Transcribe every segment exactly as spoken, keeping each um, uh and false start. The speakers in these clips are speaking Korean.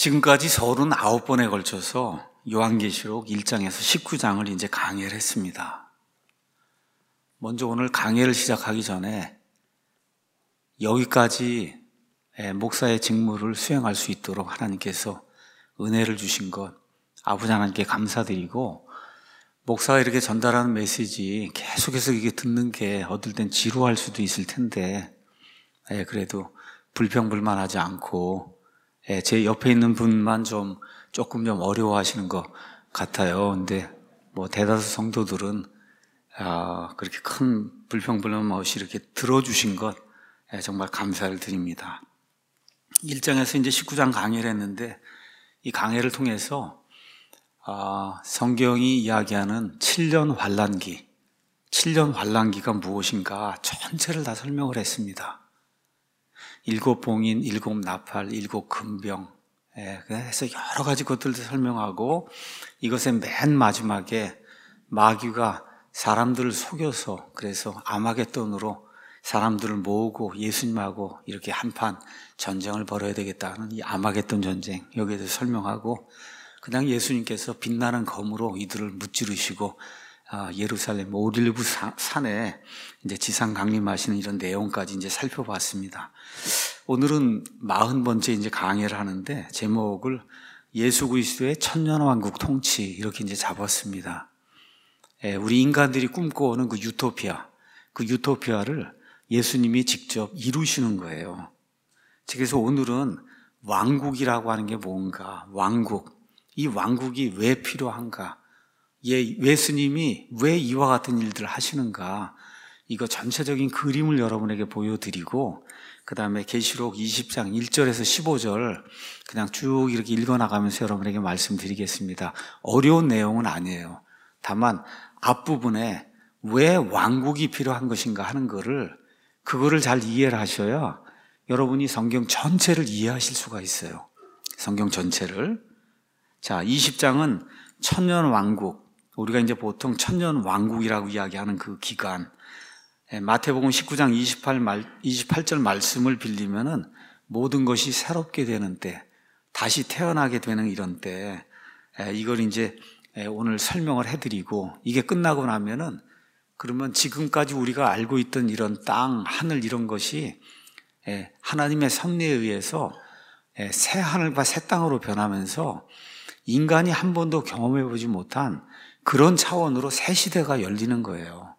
지금까지 서른 아홉 번에 걸쳐서 요한계시록 일 장에서 십구 장을 이제 강의를 했습니다. 먼저 오늘 강의를 시작하기 전에 여기까지 목사의 직무를 수행할 수 있도록 하나님께서 은혜를 주신 것 아버지 하나님께 감사드리고, 목사가 이렇게 전달하는 메시지 계속해서 이게 듣는 게 어떨 땐 지루할 수도 있을 텐데, 그래도 불평불만하지 않고 제 옆에 있는 분만 좀 조금 좀 어려워하시는 것 같아요. 근데 뭐 대다수 성도들은 아, 그렇게 큰 불평불만 없이 이렇게 들어주신 것 정말 감사를 드립니다. 일 장에서 이제 십구 장 강의를 했는데, 이 강의를 통해서 아, 성경이 이야기하는 칠 년 환란기, 칠 년 환란기가 무엇인가 전체를 다 설명을 했습니다. 일곱 봉인, 일곱 나팔, 일곱 금병, 예, 그래서 여러 가지 것들도 설명하고, 이것의 맨 마지막에 마귀가 사람들을 속여서 그래서 아마겟돈으로 사람들을 모으고 예수님하고 이렇게 한판 전쟁을 벌여야 되겠다는 이 아마겟돈 전쟁, 여기에 대해서 설명하고, 그냥 예수님께서 빛나는 검으로 이들을 무찌르시고 아, 예루살렘 올리브 산에 이제 지상 강림하시는 이런 내용까지 이제 살펴봤습니다. 오늘은 마흔 번째 이제 강의를 하는데, 제목을 예수 그리스도의 천년왕국 통치 이렇게 이제 잡았습니다. 예, 우리 인간들이 꿈꿔오는 그 유토피아, 그 유토피아를 예수님이 직접 이루시는 거예요. 그래서 오늘은 왕국이라고 하는 게 뭔가, 왕국, 이 왕국이 왜 필요한가, 예, 예수님이 왜 이와 같은 일들을 하시는가, 이거 전체적인 그림을 여러분에게 보여드리고, 그 다음에 계시록 이십 장 일 절에서 십오 절 그냥 쭉 이렇게 읽어나가면서 여러분에게 말씀드리겠습니다. 어려운 내용은 아니에요. 다만 앞부분에 왜 왕국이 필요한 것인가 하는 거를, 그거를 잘 이해를 하셔야 여러분이 성경 전체를 이해하실 수가 있어요. 성경 전체를. 자, 이십 장은 천년 왕국, 우리가 이제 보통 천년 왕국이라고 이야기하는 그 기간, 마태복음 십구 장 이십팔, 이십팔 절 말씀을 빌리면은 모든 것이 새롭게 되는 때, 다시 태어나게 되는 이런 때, 이걸 이제 오늘 설명을 해드리고, 이게 끝나고 나면은 그러면 지금까지 우리가 알고 있던 이런 땅, 하늘 이런 것이 하나님의 섭리에 의해서 새 하늘과 새 땅으로 변하면서 인간이 한 번도 경험해보지 못한 그런 차원으로 새 시대가 열리는 거예요.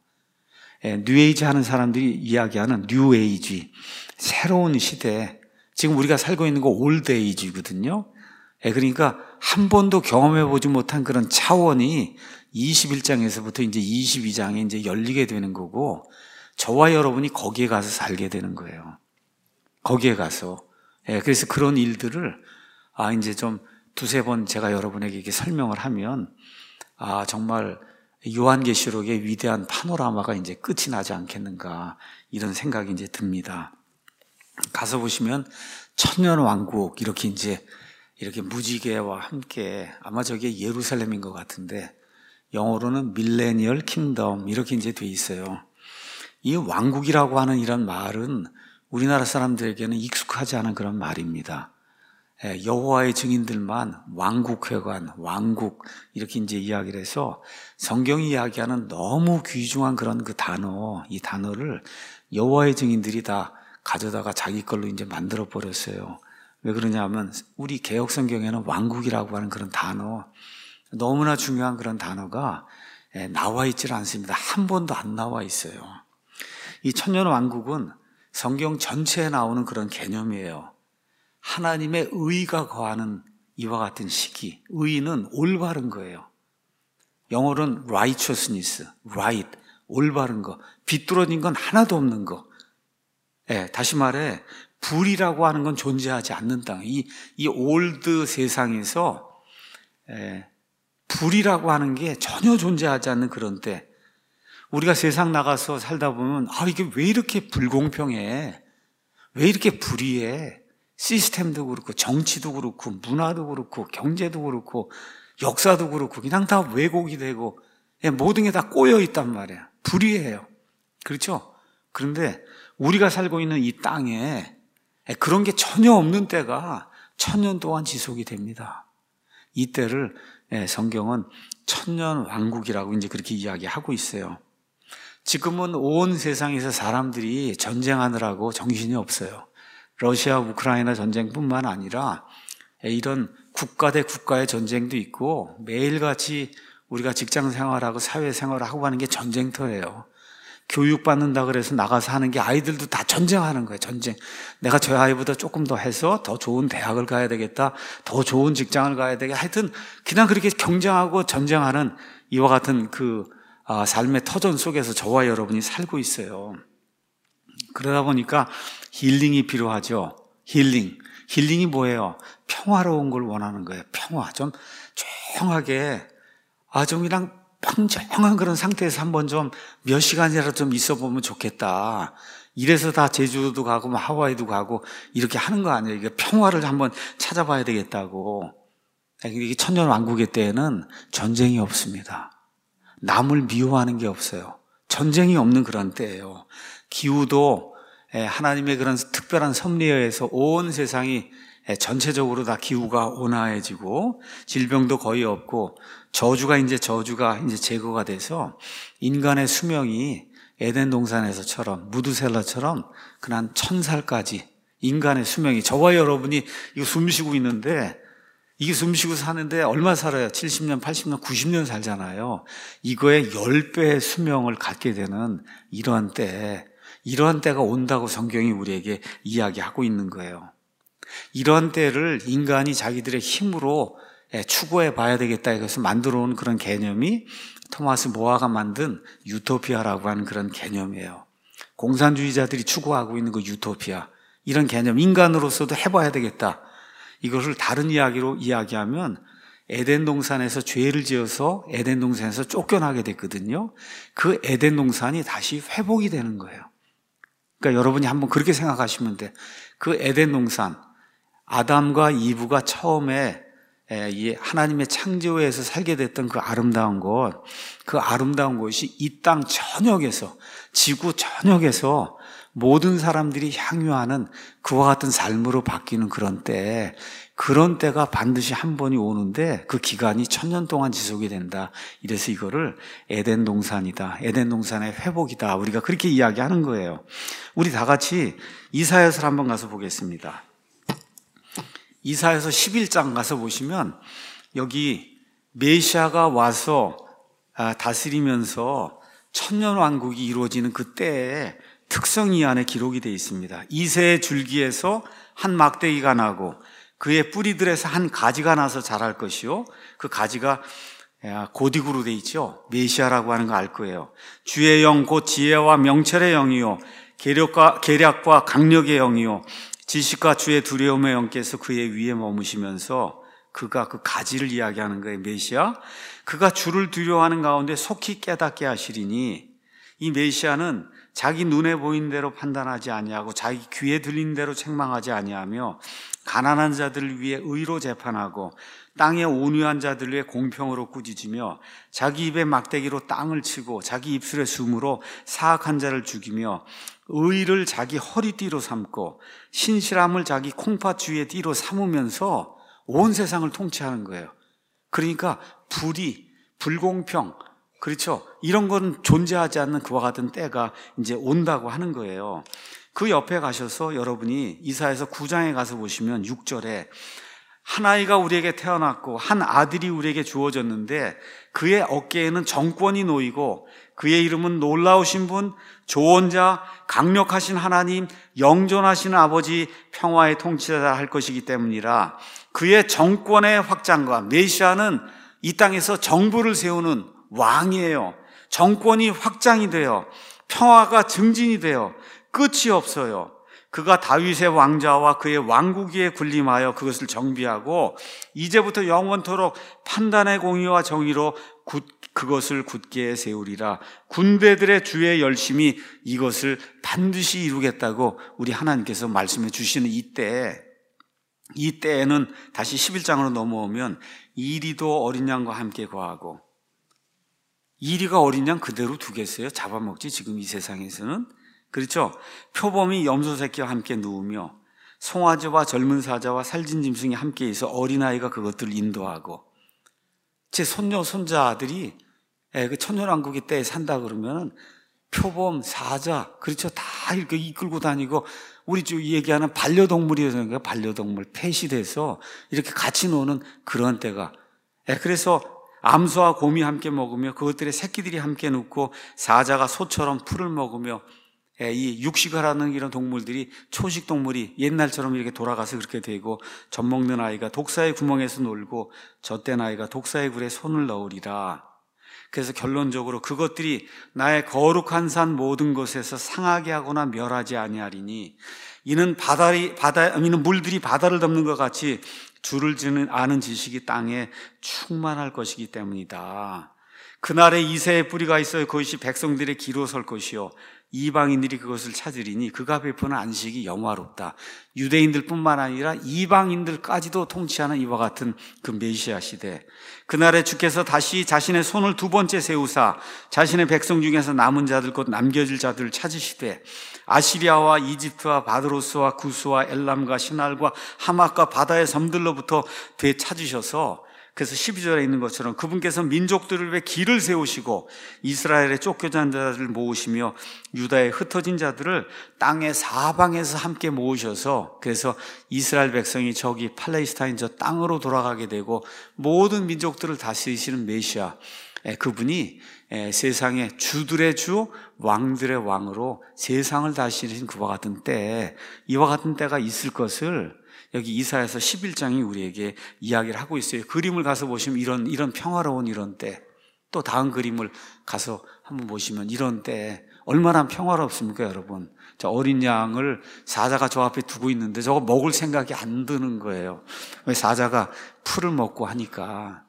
뉴에이지 하는 사람들이 이야기하는 뉴에이지, 새로운 시대, 지금 우리가 살고 있는 거 올드에이지거든요. 그러니까 한 번도 경험해보지 못한 그런 차원이 이십일 장에서부터 이제 이십이 장에 이제 열리게 되는 거고, 저와 여러분이 거기에 가서 살게 되는 거예요. 거기에 가서. 그래서 그런 일들을 아, 이제 좀 두세 번 제가 여러분에게 이렇게 설명을 하면 아, 정말 요한계시록의 위대한 파노라마가 이제 끝이 나지 않겠는가, 이런 생각이 이제 듭니다. 가서 보시면 천년 왕국 이렇게 이제 이렇게 무지개와 함께, 아마 저게 예루살렘인 것 같은데 영어로는 밀레니얼 킹덤 이렇게 이제 돼 있어요. 이 왕국이라고 하는 이런 말은 우리나라 사람들에게는 익숙하지 않은 그런 말입니다. 여호와의 증인들만 왕국회관, 왕국 이렇게 이제 이야기를 해서, 성경이 이야기하는 너무 귀중한 그런 그 단어, 이 단어를 여호와의 증인들이 다 가져다가 자기 걸로 이제 만들어 버렸어요. 왜 그러냐면 우리 개역 성경에는 왕국이라고 하는 그런 단어, 너무나 중요한 그런 단어가 나와 있질 않습니다. 한 번도 안 나와 있어요. 이 천년 왕국은 성경 전체에 나오는 그런 개념이에요. 하나님의 의가 거하는 이와 같은 시기, 의는 올바른 거예요. 영어로는 righteousness, right, 올바른 거, 비뚤어진 건 하나도 없는 거. 예, 다시 말해 불이라고 하는 건 존재하지 않는 땅. 이, 이 올드 세상에서 예, 불이라고 하는 게 전혀 존재하지 않는 그런 때, 우리가 세상 나가서 살다 보면 아, 이게 왜 이렇게 불공평해? 왜 이렇게 불의해? 시스템도 그렇고 정치도 그렇고 문화도 그렇고 경제도 그렇고 역사도 그렇고 그냥 다 왜곡이 되고 모든 게 다 꼬여 있단 말이야. 불의해요. 그렇죠? 그런데 우리가 살고 있는 이 땅에 그런 게 전혀 없는 때가 천년 동안 지속이 됩니다. 이때를 성경은 천년 왕국이라고 이제 그렇게 이야기하고 있어요. 지금은 온 세상에서 사람들이 전쟁하느라고 정신이 없어요. 러시아 우크라이나 전쟁뿐만 아니라 이런 국가 대 국가의 전쟁도 있고 매일같이 우리가 직장 생활하고 사회 생활을 하고 하는 게 전쟁터예요. 교육받는다 그래서 나가서 하는 게 아이들도 다 전쟁하는 거예요. 전쟁. 내가 저 아이보다 조금 더 해서 더 좋은 대학을 가야 되겠다. 더 좋은 직장을 가야 되겠다. 하여튼 그냥 그렇게 경쟁하고 전쟁하는 이와 같은 그 삶의 터전 속에서 저와 여러분이 살고 있어요. 그러다 보니까 힐링이 필요하죠. 힐링. 힐링이 뭐예요? 평화로운 걸 원하는 거예요. 평화. 좀 조용하게, 아, 좀 그냥 평정한 그런 상태에서 한번 좀 몇 시간이라도 좀 있어 보면 좋겠다. 이래서 다 제주도 가고 뭐 하와이도 가고 이렇게 하는 거 아니에요. 이게 평화를 한번 찾아봐야 되겠다고. 이게 천년 왕국의 때에는 전쟁이 없습니다. 남을 미워하는 게 없어요. 전쟁이 없는 그런 때예요. 기후도 하나님의 그런 특별한 섭리에 의해서 온 세상이 전체적으로 다 기후가 온화해지고 질병도 거의 없고 저주가 이제 저주가 이제 제거가 돼서 인간의 수명이 에덴 동산에서처럼 무드셀라처럼 그냥 천 살까지 인간의 수명이, 저와 여러분이 이거 숨 쉬고 있는데 이게 숨 쉬고 사는데 얼마 살아요? 칠십 년, 팔십 년, 구십 년 살잖아요. 이거의 십 배의 수명을 갖게 되는 이러한 때, 이러한 때가 온다고 성경이 우리에게 이야기하고 있는 거예요. 이러한 때를 인간이 자기들의 힘으로 추구해 봐야 되겠다 해서 만들어 온 그런 개념이 토마스 모아가 만든 유토피아라고 하는 그런 개념이에요. 공산주의자들이 추구하고 있는 그 유토피아, 이런 개념, 인간으로서도 해봐야 되겠다. 이것을 다른 이야기로 이야기하면 에덴 동산에서 죄를 지어서 에덴 동산에서 쫓겨나게 됐거든요. 그 에덴 동산이 다시 회복이 되는 거예요. 그러니까 여러분이 한번 그렇게 생각하시면 돼. 그 에덴 동산, 아담과 이브가 처음에 이 하나님의 창조에서 살게 됐던 그 아름다운 곳, 그 아름다운 곳이 이 땅 전역에서, 지구 전역에서 모든 사람들이 향유하는 그와 같은 삶으로 바뀌는 그런 때, 그런 때가 반드시 한 번이 오는데 그 기간이 천년 동안 지속이 된다. 이래서 이거를 에덴 동산이다, 에덴 동산의 회복이다, 우리가 그렇게 이야기하는 거예요. 우리 다 같이 이사야서를 한번 가서 보겠습니다. 이사야서 십일 장 가서 보시면 여기 메시아가 와서 다스리면서 천년 왕국이 이루어지는 그때의 특성이 이 안에 기록이 되어 있습니다. 이새의 줄기에서 한 막대기가 나고 그의 뿌리들에서 한 가지가 나서 자랄 것이요, 그 가지가 고딕으로 되어 있죠. 메시아라고 하는 거 알 거예요. 주의 영 곧 지혜와 명철의 영이요, 계략과, 계략과 강력의 영이요, 지식과 주의 두려움의 영께서 그의 위에 머무시면서, 그가 그 가지를 이야기하는 거예요. 메시아. 그가 주를 두려워하는 가운데 속히 깨닫게 하시리니, 이 메시아는 자기 눈에 보이는 대로 판단하지 아니하고 자기 귀에 들리는 대로 책망하지 아니하며 가난한 자들을 위해 의로 재판하고 땅에 온유한 자들을 위해 공평으로 꾸짖으며 자기 입에 막대기로 땅을 치고 자기 입술의 숨으로 사악한 자를 죽이며 의를 자기 허리띠로 삼고 신실함을 자기 콩팥주의 띠로 삼으면서 온 세상을 통치하는 거예요. 그러니까 불의, 불공평, 그렇죠, 이런 건 존재하지 않는 그와 같은 때가 이제 온다고 하는 거예요. 그 옆에 가셔서 여러분이 이사야서 구 장에 가서 보시면 육 절에 한 아이가 우리에게 태어났고 한 아들이 우리에게 주어졌는데 그의 어깨에는 정권이 놓이고 그의 이름은 놀라우신 분, 조언자, 강력하신 하나님, 영존하신 아버지, 평화의 통치자라 할 것이기 때문이라. 그의 정권의 확장과, 메시아는 이 땅에서 정부를 세우는 왕이에요. 정권이 확장이 돼요. 평화가 증진이 돼요. 끝이 없어요. 그가 다윗의 왕자와 그의 왕국 위에 군림하여 그것을 정비하고 이제부터 영원토록 판단의 공의와 정의로 굳, 그것을 굳게 세우리라. 군대들의 주의 열심이 이것을 반드시 이루겠다고 우리 하나님께서 말씀해 주시는 이때, 이 때에는 다시 십일 장으로 넘어오면 이리도 어린 양과 함께 거하고, 이리가 어린 양 그대로 두겠어요? 잡아먹지 지금 이 세상에서는. 그렇죠? 표범이 염소 새끼와 함께 누우며 송아지와 젊은 사자와 살진 짐승이 함께 있어 어린아이가 그것들을 인도하고, 제 손녀 손자들이 그 천년왕국의 때에 산다 그러면 표범, 사자, 그렇죠, 다 이렇게 이끌고 다니고, 우리 쭉 얘기하는 반려동물이어서 반려동물 펫이 이렇게 같이 노는 그런 때가, 그래서 암소와 곰이 함께 먹으며 그것들의 새끼들이 함께 눕고, 사자가 소처럼 풀을 먹으며, 이 육식을 하는 이런 동물들이, 초식 동물이 옛날처럼 이렇게 돌아가서 그렇게 되고, 젖 먹는 아이가 독사의 구멍에서 놀고 젖된 아이가 독사의 굴에 손을 넣으리라. 그래서 결론적으로 그것들이 나의 거룩한 산 모든 곳에서 상하게 하거나 멸하지 아니하리니, 이는 바다리, 바다, 이는 물들이 바다를 덮는 것 같이 줄을 지는 아는 지식이 땅에 충만할 것이기 때문이다. 그날에 이새의 뿌리가 있어요. 그것이 백성들의 기로 설 것이요, 이방인들이 그것을 찾으리니 그가 베푸는 안식이 영화롭다. 유대인들 뿐만 아니라 이방인들까지도 통치하는 이와 같은 그 메시아 시대, 그날에 주께서 다시 자신의 손을 두 번째 세우사 자신의 백성 중에서 남은 자들 곧 남겨질 자들을 찾으시되, 아시리아와 이집트와 바드로스와 구스와 엘람과 시날과 하맛과 바다의 섬들로부터 되찾으셔서, 그래서 십이 절에 있는 것처럼 그분께서 민족들을 위해 길을 세우시고 이스라엘의 쫓겨난 자들을 모으시며 유다의 흩어진 자들을 땅의 사방에서 함께 모으셔서, 그래서 이스라엘 백성이 저기 팔레스타인 저 땅으로 돌아가게 되고 모든 민족들을 다스리시는 메시아, 그분이 세상의 주들의 주, 왕들의 왕으로 세상을 다스리신 그와 같은 때에, 이와 같은 때가 있을 것을 여기 이사야서 십일 장이 우리에게 이야기를 하고 있어요. 그림을 가서 보시면 이런, 이런 평화로운 이런 때, 또 다음 그림을 가서 한번 보시면 이런 때 얼마나 평화롭습니까, 여러분? 저 어린 양을 사자가 저 앞에 두고 있는데 저거 먹을 생각이 안 드는 거예요. 왜? 사자가 풀을 먹고 하니까.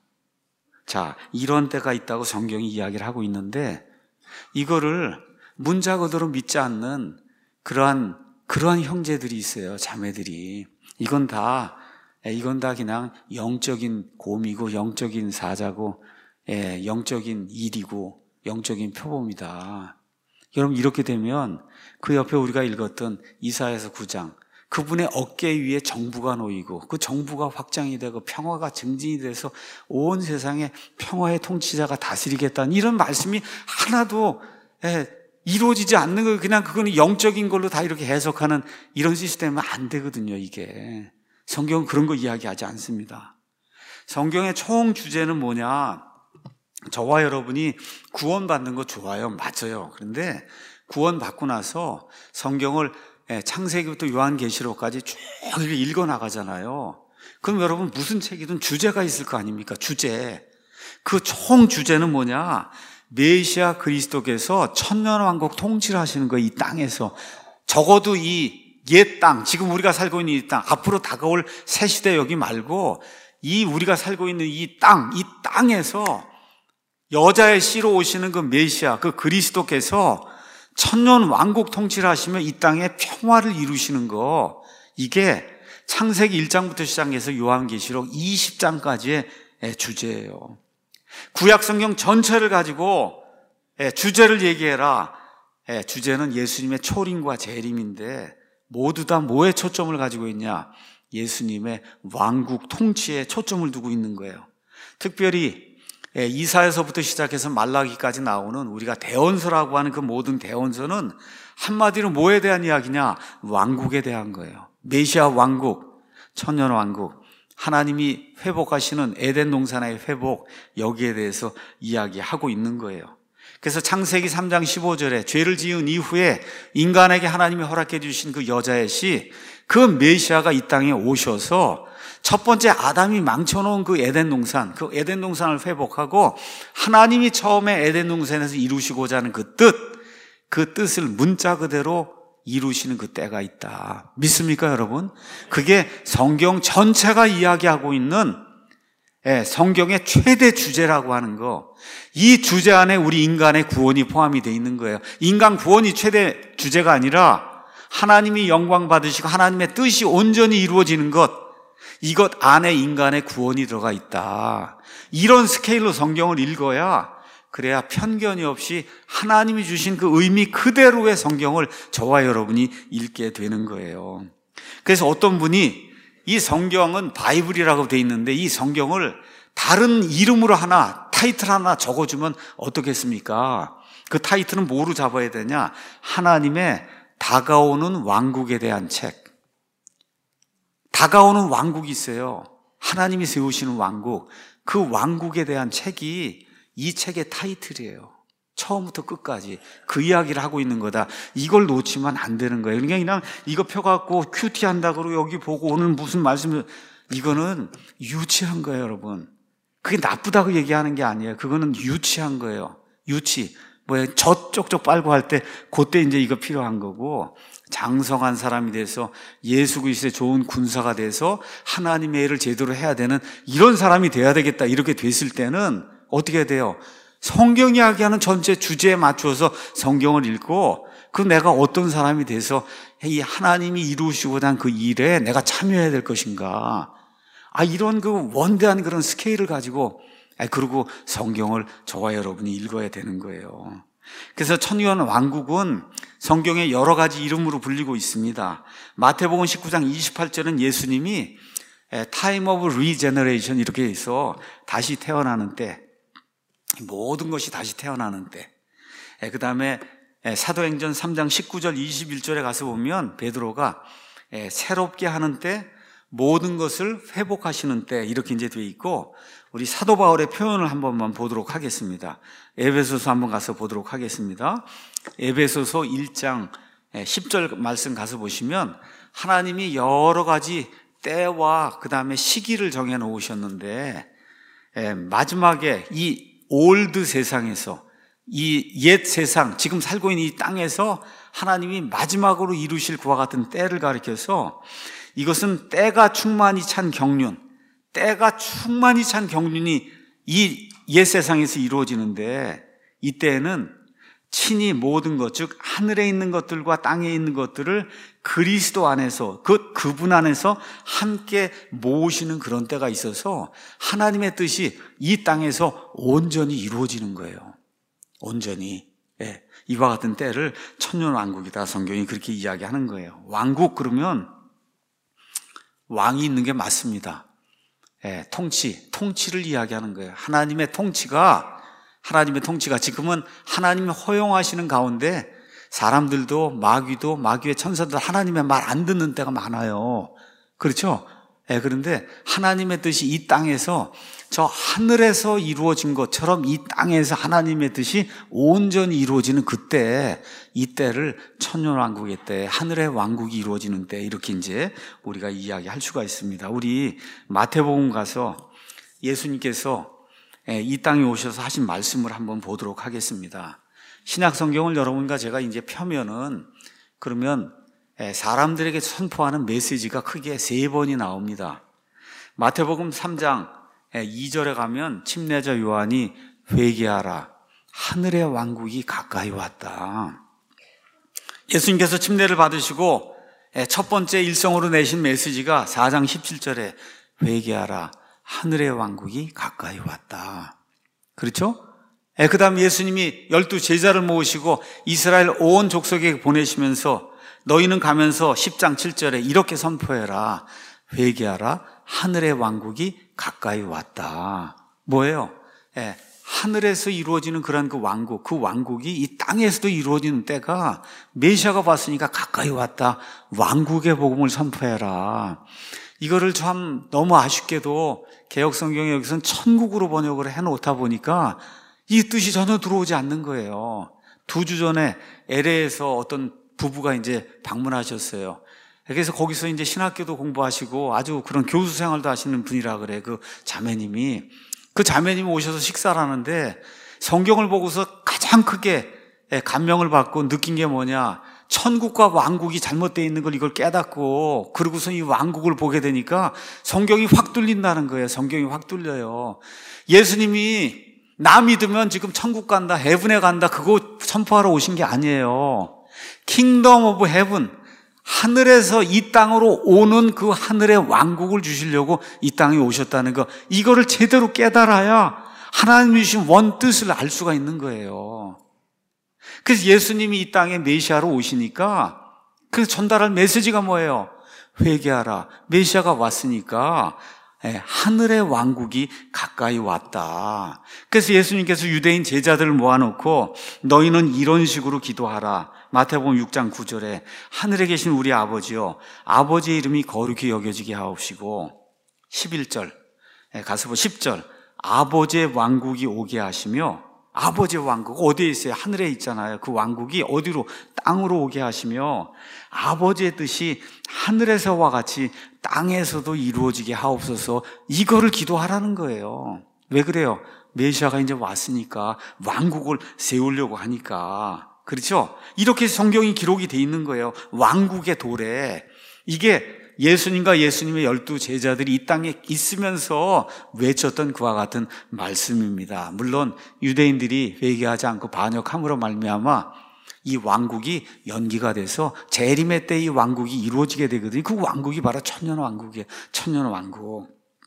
자, 이런 때가 있다고 성경이 이야기를 하고 있는데, 이거를 문자 그대로 믿지 않는 그러한, 그러한 형제들이 있어요, 자매들이. 이건 다, 이건 다 그냥 영적인 곰이고, 영적인 사자고, 예, 영적인 일이고, 영적인 표범이다. 여러분, 이렇게 되면 그 옆에 우리가 읽었던 이사야서 구 장, 그분의 어깨 위에 정부가 놓이고 그 정부가 확장이 되고 평화가 증진이 돼서 온 세상에 평화의 통치자가 다스리겠다는 이런 말씀이 하나도 예, 이루어지지 않는 거, 그냥 그거는 영적인 걸로 다 이렇게 해석하는 이런 시스템은 안 되거든요, 이게. 성경은 그런 거 이야기하지 않습니다. 성경의 총 주제는 뭐냐? 저와 여러분이 구원받는 거 좋아요. 맞아요. 그런데 구원받고 나서 성경을 창세기부터 요한계시록까지 쭉 읽어 나가잖아요. 그럼 여러분 무슨 책이든 주제가 있을 거 아닙니까? 주제. 그 총 주제는 뭐냐? 메시아 그리스도께서 천년왕국 통치를 하시는 거예요. 이 땅에서. 적어도 이 옛 땅, 지금 우리가 살고 있는 이 땅, 앞으로 다가올 새 시대 여기 말고 이 우리가 살고 있는 이 땅, 이 땅에서 여자의 씨로 오시는 그 메시아, 그 그리스도께서 천년 왕국 통치를 하시며 이 땅에 평화를 이루시는 거, 이게 창세기 일 장부터 시작해서 요한계시록 이십 장까지의 주제예요. 구약성경 전체를 가지고 주제를 얘기해라. 주제는 예수님의 초림과 재림인데 모두 다 뭐에 초점을 가지고 있냐? 예수님의 왕국 통치에 초점을 두고 있는 거예요. 특별히 이사야서부터 시작해서 말라기까지 나오는 우리가 대언서라고 하는 그 모든 대언서는 한마디로 뭐에 대한 이야기냐? 왕국에 대한 거예요. 메시아 왕국, 천년 왕국, 하나님이 회복하시는 에덴 동산의 회복, 여기에 대해서 이야기하고 있는 거예요. 그래서 창세기 삼 장 십오 절에 죄를 지은 이후에 인간에게 하나님이 허락해 주신 그 여자의 씨, 그 메시아가 이 땅에 오셔서 첫 번째 아담이 망쳐놓은 그 에덴 동산, 그 에덴 동산을 회복하고 하나님이 처음에 에덴 동산에서 이루시고자 하는 그 뜻, 그 뜻을 문자 그대로 이루시는 그 때가 있다. 믿습니까, 여러분? 그게 성경 전체가 이야기하고 있는 성경의 최대 주제라고 하는 거. 이 주제 안에 우리 인간의 구원이 포함이 되어 있는 거예요. 인간 구원이 최대 주제가 아니라 하나님이 영광 받으시고 하나님의 뜻이 온전히 이루어지는 것, 이것 안에 인간의 구원이 들어가 있다. 이런 스케일로 성경을 읽어야, 그래야 편견이 없이 하나님이 주신 그 의미 그대로의 성경을 저와 여러분이 읽게 되는 거예요. 그래서 어떤 분이 이 성경은 바이블이라고 돼 있는데 이 성경을 다른 이름으로 하나, 타이틀 하나 적어주면 어떻겠습니까? 그 타이틀은 뭐로 잡아야 되냐? 하나님의 다가오는 왕국에 대한 책. 다가오는 왕국이 있어요. 하나님이 세우시는 왕국. 그 왕국에 대한 책이 이 책의 타이틀이에요. 처음부터 끝까지 그 이야기를 하고 있는 거다. 이걸 놓치면 안 되는 거예요. 그러니까 그냥 이거 펴갖고 큐티 한다고 여기 보고 오늘 무슨 말씀을, 이거는 유치한 거예요, 여러분. 그게 나쁘다고 얘기하는 게 아니에요. 그거는 유치한 거예요. 유치. 뭐야, 젖 쪽쪽 빨고 할 때 그때 이제 이거 필요한 거고, 장성한 사람이 돼서 예수 그리스도의 좋은 군사가 돼서 하나님의 일을 제대로 해야 되는 이런 사람이 돼야 되겠다. 이렇게 됐을 때는 어떻게 돼요? 성경 이야기하는 전체 주제에 맞춰서 성경을 읽고, 그 내가 어떤 사람이 돼서 이 하나님이 이루시고자 한 그 일에 내가 참여해야 될 것인가. 아, 이런 그 원대한 그런 스케일을 가지고, 아, 그리고 성경을 저와 여러분이 읽어야 되는 거예요. 그래서 천년 왕국은 성경에 여러 가지 이름으로 불리고 있습니다. 마태복음 십구 장 이십팔 절은 예수님이 타임 오브 리제너레이션 이렇게 해서 다시 태어나는 때, 모든 것이 다시 태어나는 때. 그 다음에 사도행전 삼 장 십구 절 이십일 절에 가서 보면 베드로가 새롭게 하는 때, 모든 것을 회복하시는 때 이렇게 이제 되어 있고, 우리 사도 바울의 표현을 한 번만 보도록 하겠습니다. 에베소서 한번 가서 보도록 하겠습니다. 에베소서 일 장 십 절 말씀 가서 보시면 하나님이 여러 가지 때와 그 다음에 시기를 정해 놓으셨는데, 마지막에 이 올드 세상에서, 이 옛 세상, 지금 살고 있는 이 땅에서 하나님이 마지막으로 이루실 그와 같은 때를 가리켜서, 이것은 때가 충만히 찬 경륜, 때가 충만히 찬 경륜이 이 옛 세상에서 이루어지는데, 이때에는 친히 모든 것, 즉 하늘에 있는 것들과 땅에 있는 것들을 그리스도 안에서, 그 그분 안에서 함께 모으시는 그런 때가 있어서 하나님의 뜻이 이 땅에서 온전히 이루어지는 거예요. 온전히. 예, 이와 같은 때를 천년왕국이다. 성경이 그렇게 이야기하는 거예요. 왕국 그러면 왕이 있는 게 맞습니다. 예, 통치, 통치를 이야기하는 거예요. 하나님의 통치가, 하나님의 통치가 지금은 하나님이 허용하시는 가운데 사람들도, 마귀도, 마귀의 천사들 하나님의 말 안 듣는 때가 많아요. 그렇죠? 예, 그런데 하나님의 뜻이 이 땅에서, 저 하늘에서 이루어진 것처럼 이 땅에서 하나님의 뜻이 온전히 이루어지는 그때, 이때를 천년왕국의 때, 하늘의 왕국이 이루어지는 때, 이렇게 이제 우리가 이야기할 수가 있습니다. 우리 마태복음 가서 예수님께서 이 땅에 오셔서 하신 말씀을 한번 보도록 하겠습니다. 신약 성경을 여러분과 제가 이제 펴면은, 그러면 사람들에게 선포하는 메시지가 크게 세 번이 나옵니다. 마태복음 삼 장 이 절에 가면 침례자 요한이 회개하라, 하늘의 왕국이 가까이 왔다. 예수님께서 침례를 받으시고 첫 번째 일성으로 내신 메시지가 사 장 십칠 절에 회개하라, 하늘의 왕국이 가까이 왔다. 그렇죠? 그 다음 예수님이 열두 제자를 모으시고 이스라엘 온 족속에게 보내시면서 너희는 가면서 십 장 칠 절에 이렇게 선포해라, 회개하라, 하늘의 왕국이 가까이 왔다. 뭐예요? 예, 하늘에서 이루어지는 그런 그 왕국, 그 왕국이 이 땅에서도 이루어지는 때가 메시아가 왔으니까 가까이 왔다. 왕국의 복음을 선포해라. 이거를 참 너무 아쉽게도 개역성경에 여기서는 천국으로 번역을 해놓다 보니까 이 뜻이 전혀 들어오지 않는 거예요. 두 주 전에 엘에이에서 어떤 부부가 이제 방문하셨어요. 그래서 거기서 이제 신학교도 공부하시고 아주 그런 교수 생활도 하시는 분이라 그래. 그 자매님이, 그 자매님이 오셔서 식사를 하는데 성경을 보고서 가장 크게 감명을 받고 느낀 게 뭐냐, 천국과 왕국이 잘못되어 있는 걸 이걸 깨닫고, 그러고서 이 왕국을 보게 되니까 성경이 확 뚫린다는 거예요. 성경이 확 뚫려요. 예수님이 나 믿으면 지금 천국 간다, 헤븐에 간다, 그거 선포하러 오신 게 아니에요. 킹덤 오브 헤븐, 하늘에서 이 땅으로 오는 그 하늘의 왕국을 주시려고 이 땅에 오셨다는 거, 이거를 제대로 깨달아야 하나님이 주신 원 뜻을 알 수가 있는 거예요. 그래서 예수님이 이 땅에 메시아로 오시니까 그 전달할 메시지가 뭐예요? 회개하라. 메시아가 왔으니까 하늘의 왕국이 가까이 왔다. 그래서 예수님께서 유대인 제자들을 모아놓고 너희는 이런 식으로 기도하라. 마태복음 육 장 구 절에 하늘에 계신 우리 아버지요, 아버지의 이름이 거룩히 여겨지게 하옵시고, 십일 절 가서 보 십 절 아버지의 왕국이 오게 하시며, 아버지의 왕국 어디에 있어요? 하늘에 있잖아요. 그 왕국이 어디로? 땅으로 오게 하시며 아버지의 뜻이 하늘에서와 같이 땅에서도 이루어지게 하옵소서. 이거를 기도하라는 거예요. 왜 그래요? 메시아가 이제 왔으니까, 왕국을 세우려고 하니까. 그렇죠? 이렇게 성경이 기록이 돼 있는 거예요. 왕국의 도래. 이게 예수님과 예수님의 열두 제자들이 이 땅에 있으면서 외쳤던 그와 같은 말씀입니다. 물론 유대인들이 회개하지 않고 반역함으로 말미암아 이 왕국이 연기가 돼서 재림의 때 이 왕국이 이루어지게 되거든요. 그 왕국이 바로 천년왕국이에요. 천년왕국.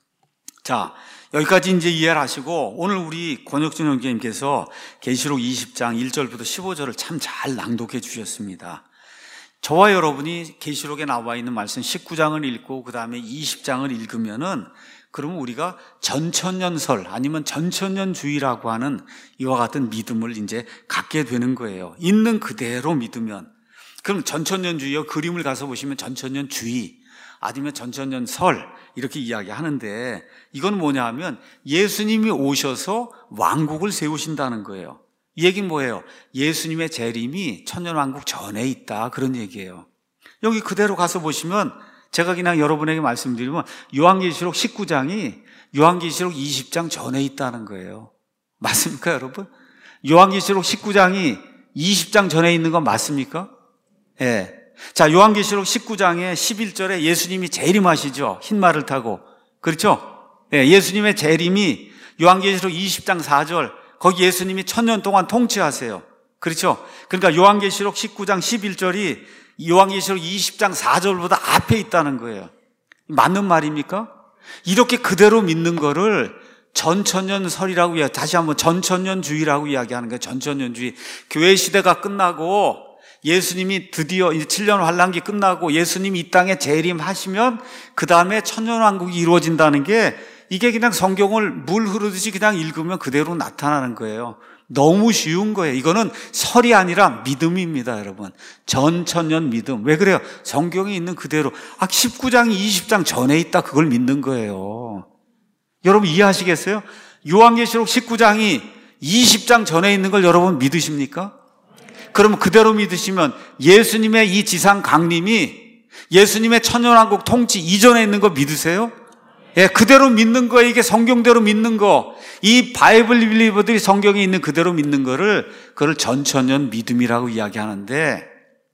자, 여기까지 이제 이해를 하시고, 오늘 우리 권혁준 형제님께서 계시록 이십 장 일 절부터 십오 절을 참 잘 낭독해 주셨습니다. 저와 여러분이 계시록에 나와 있는 말씀 십구 장을 읽고 그 다음에 이십 장을 읽으면은, 그러면 우리가 전천년설 아니면 전천년주의라고 하는 이와 같은 믿음을 이제 갖게 되는 거예요. 있는 그대로 믿으면. 그럼 전천년주의요, 그림을 가서 보시면 전천년주의 아니면 전천년설 이렇게 이야기하는데, 이건 뭐냐 하면 예수님이 오셔서 왕국을 세우신다는 거예요. 이 얘기는 뭐예요? 예수님의 재림이 천년왕국 전에 있다, 그런 얘기예요. 여기 그대로 가서 보시면, 제가 그냥 여러분에게 말씀드리면 요한계시록 십구 장이 요한계시록 이십 장 전에 있다는 거예요. 맞습니까, 여러분? 요한계시록 십구 장이 이십 장 전에 있는 건 맞습니까? 예. 네. 자, 요한계시록 십구 장의 십일 절에 예수님이 재림하시죠. 흰 말을 타고. 그렇죠? 예, 네. 예수님의 재림이 요한계시록 이십 장 사 절, 거기 예수님이 천년 동안 통치하세요. 그렇죠? 그러니까 요한계시록 십구 장 십일 절이 요한계시록 이십 장 사 절보다 앞에 있다는 거예요. 맞는 말입니까? 이렇게 그대로 믿는 거를 전천년설이라고 이야기, 다시 한번 전천년주의라고 이야기하는 거예요. 전천년주의. 교회 시대가 끝나고 예수님이 드디어 이제 칠 년 환란기 끝나고 예수님이 이 땅에 재림하시면 그 다음에 천년왕국이 이루어진다는 게, 이게 그냥 성경을 물 흐르듯이 그냥 읽으면 그대로 나타나는 거예요. 너무 쉬운 거예요. 이거는 설이 아니라 믿음입니다, 여러분. 전천년 믿음. 왜 그래요? 성경에 있는 그대로. 아, 십구 장이 이십 장 전에 있다, 그걸 믿는 거예요. 여러분 이해하시겠어요? 요한계시록 십구 장이 이십 장 전에 있는 걸 여러분 믿으십니까? 그러면 그대로 믿으시면 예수님의 이 지상 강림이 예수님의 천년왕국 통치 이전에 있는 거 믿으세요? 예, 그대로 믿는 거예요. 이게 성경대로 믿는 거. 이 바이블 빌리버들이 성경에 있는 그대로 믿는 거를, 그걸 전천년 믿음이라고 이야기하는데,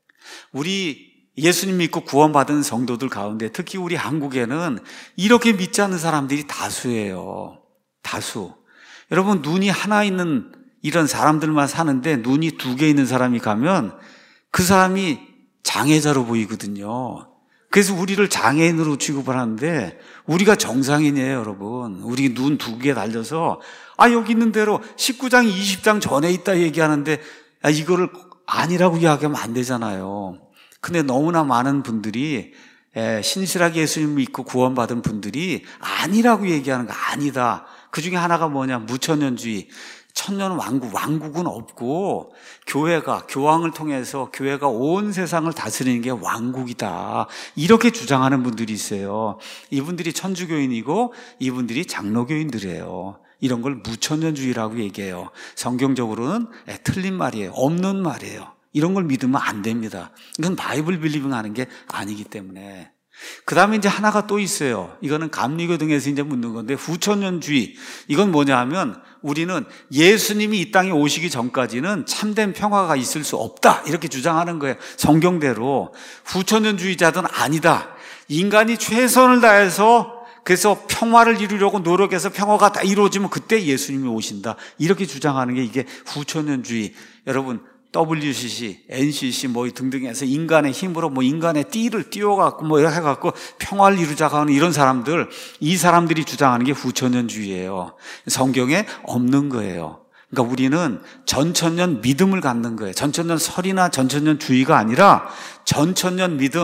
우리 예수님 믿고 구원받은 성도들 가운데 특히 우리 한국에는 이렇게 믿지 않는 사람들이 다수예요. 다수. 여러분, 눈이 하나 있는 이런 사람들만 사는데 눈이 두 개 있는 사람이 가면 그 사람이 장애자로 보이거든요. 그래서 우리를 장애인으로 취급을 하는데, 우리가 정상인이에요, 여러분. 우리 눈 두 개 달려서, 아, 여기 있는 대로 십구 장, 이십 장 전에 있다 얘기하는데, 아, 이거를 아니라고 이야기하면 안 되잖아요. 근데 너무나 많은 분들이, 에, 신실하게 예수님 믿고 구원받은 분들이 아니라고 얘기하는 거, 아니다. 그 중에 하나가 뭐냐, 무천년주의. 천년 왕국, 왕국은 없고 교회가, 교황을 통해서 교회가 온 세상을 다스리는 게 왕국이다, 이렇게 주장하는 분들이 있어요. 이분들이 천주교인이고 이분들이 장로교인들이에요. 이런 걸 무천년주의라고 얘기해요. 성경적으로는 틀린 말이에요. 없는 말이에요. 이런 걸 믿으면 안 됩니다. 이건 바이블 빌리빙 하는 게 아니기 때문에. 그 다음에 이제 하나가 또 있어요. 이거는 감리교 등에서 이제 묻는 건데, 후천년주의. 이건 뭐냐 하면, 우리는 예수님이 이 땅에 오시기 전까지는 참된 평화가 있을 수 없다, 이렇게 주장하는 거예요. 성경대로. 후천년주의자들은 아니다. 인간이 최선을 다해서 그래서 평화를 이루려고 노력해서 평화가 다 이루어지면 그때 예수님이 오신다, 이렇게 주장하는 게 이게 후천년주의. 여러분, 더블유씨씨, 엔씨씨 뭐 등등 해서 인간의 힘으로 뭐 인간의 띠를 띄워갖고 뭐 이렇게 해갖고 평화를 이루자고 하는 이런 사람들, 이 사람들이 주장하는 게 후천년주의예요. 성경에 없는 거예요. 그러니까 우리는 전천년 믿음을 갖는 거예요. 전천년 설이나 전천년 주의가 아니라 전천년 믿음,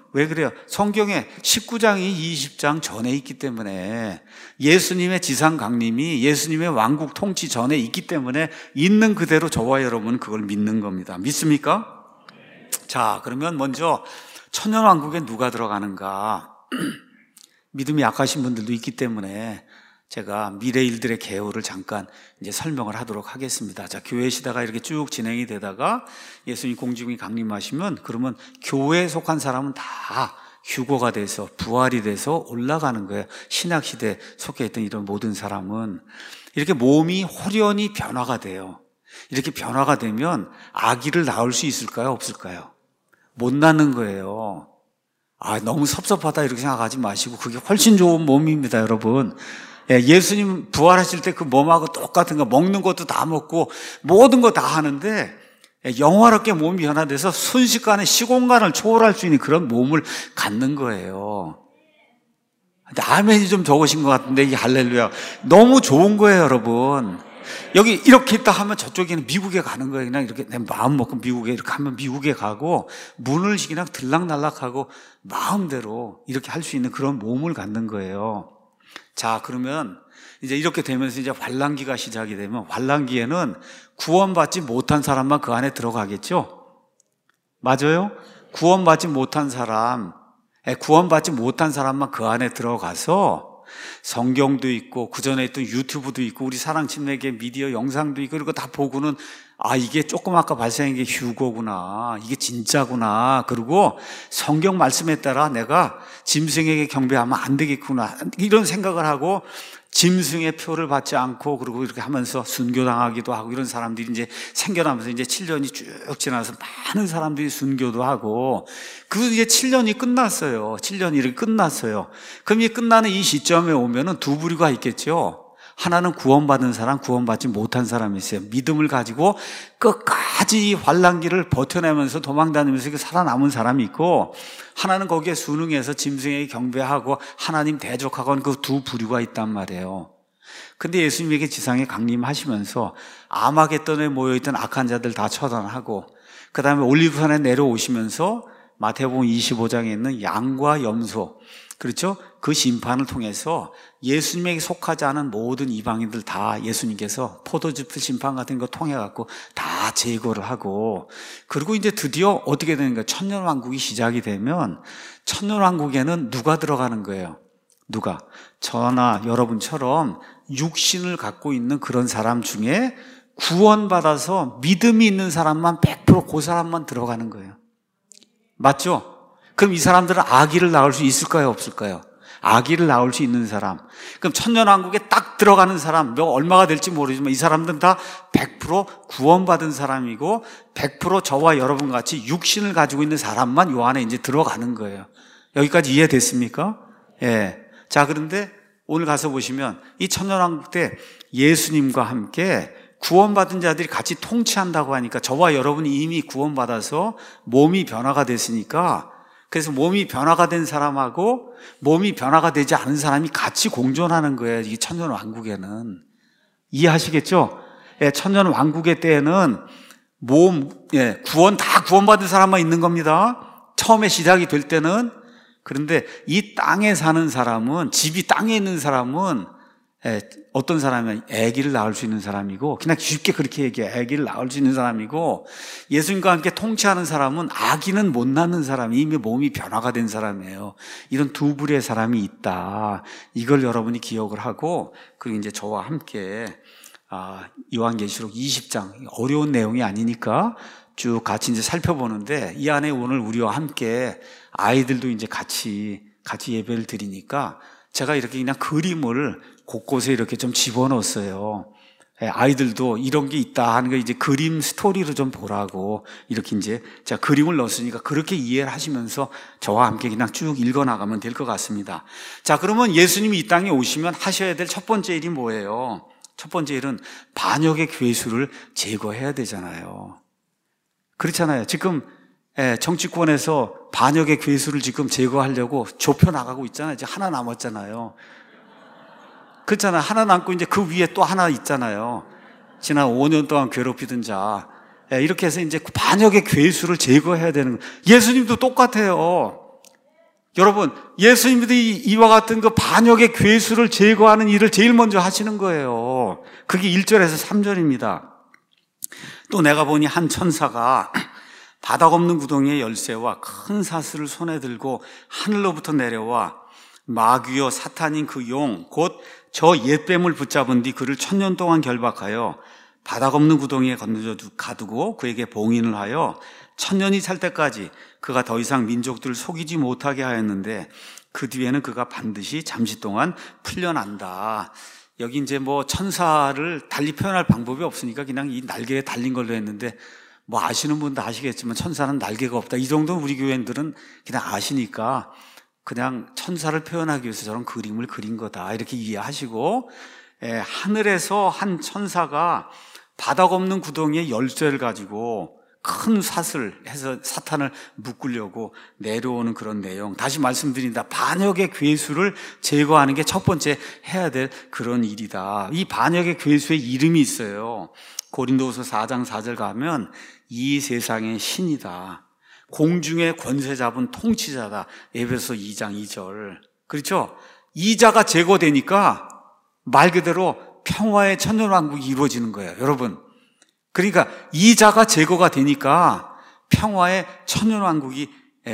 왜 그래요? 성경에 십구 장이 이십 장 전에 있기 때문에, 예수님의 지상 강림이 예수님의 왕국 통치 전에 있기 때문에 있는 그대로 저와 여러분은 그걸 믿는 겁니다. 믿습니까? 자, 그러면 먼저 천년왕국에 누가 들어가는가? 믿음이 약하신 분들도 있기 때문에 제가 미래 일들의 개요를 잠깐 이제 설명을 하도록 하겠습니다. 자, 교회 시대가 이렇게 쭉 진행이 되다가 예수님 공중이 강림하시면, 그러면 교회에 속한 사람은 다 휴거가 돼서 부활이 돼서 올라가는 거예요. 신약 시대에 속해 있던 이런 모든 사람은 이렇게 몸이 홀연히 변화가 돼요. 이렇게 변화가 되면 아기를 낳을 수 있을까요? 없을까요? 못 낳는 거예요. 아, 너무 섭섭하다 이렇게 생각하지 마시고, 그게 훨씬 좋은 몸입니다, 여러분. 예수님 부활하실 때 그 몸하고 똑같은 거, 먹는 것도 다 먹고 모든 거 다 하는데 영화롭게 몸이 변화돼서 순식간에 시공간을 초월할 수 있는 그런 몸을 갖는 거예요. 아멘이 좀 적으신 것 같은데, 이게 할렐루야. 너무 좋은 거예요, 여러분. 여기 이렇게 있다 하면 저쪽에는 미국에 가는 거예요. 그냥 이렇게 내 마음 먹고 미국에 이렇게 하면 미국에 가고, 문을 그냥 들락날락하고 마음대로 이렇게 할 수 있는 그런 몸을 갖는 거예요. 자, 그러면 이제 이렇게 되면서 이제 환란기가 시작이 되면, 환란기에는 구원받지 못한 사람만 그 안에 들어가겠죠? 맞아요? 구원받지 못한 사람, 구원받지 못한 사람만 그 안에 들어가서 성경도 있고 그전에 있던 유튜브도 있고 우리 사랑침례계 미디어 영상도 있고 이런 거 다 보고는, 아, 이게 조금 아까 발생한 게 휴거구나, 이게 진짜구나, 그리고 성경 말씀에 따라 내가 짐승에게 경배하면 안 되겠구나, 이런 생각을 하고 짐승의 표를 받지 않고, 그리고 이렇게 하면서 순교당하기도 하고, 이런 사람들이 이제 생겨나면서 이제 칠 년이 쭉 지나서 많은 사람들이 순교도 하고, 그 이제 칠 년이 끝났어요. 칠 년이 이렇게 끝났어요. 그럼 이 끝나는 이 시점에 오면은 두 부류가 있겠죠. 하나는 구원받은 사람, 구원받지 못한 사람이 있어요. 믿음을 가지고 끝까지 환란기를 버텨내면서 도망다니면서 살아남은 사람이 있고, 하나는 거기에 순응해서 짐승에게 경배하고 하나님 대적하고는 그 두 부류가 있단 말이에요. 근데 예수님에게 지상에 강림하시면서 아마겟돈에 모여있던 악한 자들 다 처단하고, 그 다음에 올리브산에 내려오시면서 마태복음 이십오 장에 있는 양과 염소, 그렇죠? 그 심판을 통해서 예수님에게 속하지 않은 모든 이방인들 다 예수님께서 포도즙 심판 같은 거 통해 갖고 다 제거를 하고, 그리고 이제 드디어 어떻게 되는가? 천년왕국이 시작이 되면, 천년왕국에는 누가 들어가는 거예요? 누가? 저나 여러분처럼 육신을 갖고 있는 그런 사람 중에 구원받아서 믿음이 있는 사람만 백 퍼센트 그 사람만 들어가는 거예요. 맞죠? 그럼 이 사람들은 아기를 낳을 수 있을까요? 없을까요? 아기를 낳을 수 있는 사람. 그럼 천년왕국에 딱 들어가는 사람, 몇 얼마가 될지 모르지만 이 사람들은 다 백 퍼센트 구원받은 사람이고, 백 퍼센트 저와 여러분 같이 육신을 가지고 있는 사람만 요 안에 이제 들어가는 거예요. 여기까지 이해됐습니까? 예. 자, 그런데 오늘 가서 보시면 이 천년왕국 때 예수님과 함께 구원받은 자들이 같이 통치한다고 하니까, 저와 여러분이 이미 구원받아서 몸이 변화가 됐으니까, 그래서 몸이 변화가 된 사람하고 몸이 변화가 되지 않은 사람이 같이 공존하는 거예요. 이 천년왕국에는. 이해하시겠죠? 예, 천년왕국의 때에는 몸, 예, 구원, 다 구원받은 사람만 있는 겁니다. 처음에 시작이 될 때는. 그런데 이 땅에 사는 사람은, 집이 땅에 있는 사람은, 예, 어떤 사람은 아기를 낳을 수 있는 사람이고, 그냥 쉽게 그렇게 얘기해. 아기를 낳을 수 있는 사람이고, 예수님과 함께 통치하는 사람은 아기는 못 낳는 사람이, 이미 몸이 변화가 된 사람이에요. 이런 두 부류의 사람이 있다. 이걸 여러분이 기억을 하고, 그리고 이제 저와 함께 아, 요한계시록 이십 장, 어려운 내용이 아니니까 쭉 같이 이제 살펴보는데, 이 안에 오늘 우리와 함께 아이들도 이제 같이 같이 예배를 드리니까 제가 이렇게 그냥 그림을 곳곳에 이렇게 좀 집어넣었어요. 아이들도 이런 게 있다 하는 거 이제 그림 스토리로 좀 보라고 이렇게 이제 제가 그림을 넣었으니까 그렇게 이해를 하시면서 저와 함께 그냥 쭉 읽어 나가면 될 것 같습니다. 자, 그러면 예수님이 이 땅에 오시면 하셔야 될 첫 번째 일이 뭐예요? 첫 번째 일은 반역의 괴수를 제거해야 되잖아요. 그렇잖아요. 지금 정치권에서 반역의 괴수를 지금 제거하려고 좁혀 나가고 있잖아요. 이제 하나 남았잖아요. 그렇잖아요. 하나 남고 이제 그 위에 또 하나 있잖아요. 지난 오 년 동안 괴롭히던 자. 이렇게 해서 이제 반역의 괴수를 제거해야 되는 거예요. 예수님도 똑같아요. 여러분, 예수님들이 이와 같은 그 반역의 괴수를 제거하는 일을 제일 먼저 하시는 거예요. 그게 일 절에서 삼 절입니다. 또 내가 보니 한 천사가 바닥 없는 구덩이의 열쇠와 큰 사슬을 손에 들고 하늘로부터 내려와 마귀여 사탄인 그 용 곧 저 옛뱀을 붙잡은 뒤 그를 천년 동안 결박하여 바닥 없는 구덩이에 건져 가두고 그에게 봉인을 하여 천년이 찰 때까지 그가 더 이상 민족들을 속이지 못하게 하였는데 그 뒤에는 그가 반드시 잠시 동안 풀려난다. 여기 이제 뭐 천사를 달리 표현할 방법이 없으니까 그냥 이 날개에 달린 걸로 했는데, 뭐 아시는 분도 아시겠지만 천사는 날개가 없다. 이 정도는 우리 교회인들은 그냥 아시니까 그냥 천사를 표현하기 위해서 저런 그림을 그린 거다 이렇게 이해하시고, 예, 하늘에서 한 천사가 바닥 없는 구덩이에 열쇠를 가지고 큰 사슬 해서 사탄을 묶으려고 내려오는 그런 내용. 다시 말씀드린다. 반역의 괴수를 제거하는 게 첫 번째 해야 될 그런 일이다. 이 반역의 괴수의 이름이 있어요. 고린도후서 사 장 사 절 가면 이 세상의 신이다. 공중의 권세 잡은 통치자다. 에베소 이 장 이 절. 그렇죠? 이자가 제거되니까 말 그대로 평화의 천년왕국이 이루어지는 거예요, 여러분. 그러니까 이자가 제거가 되니까 평화의 천년왕국이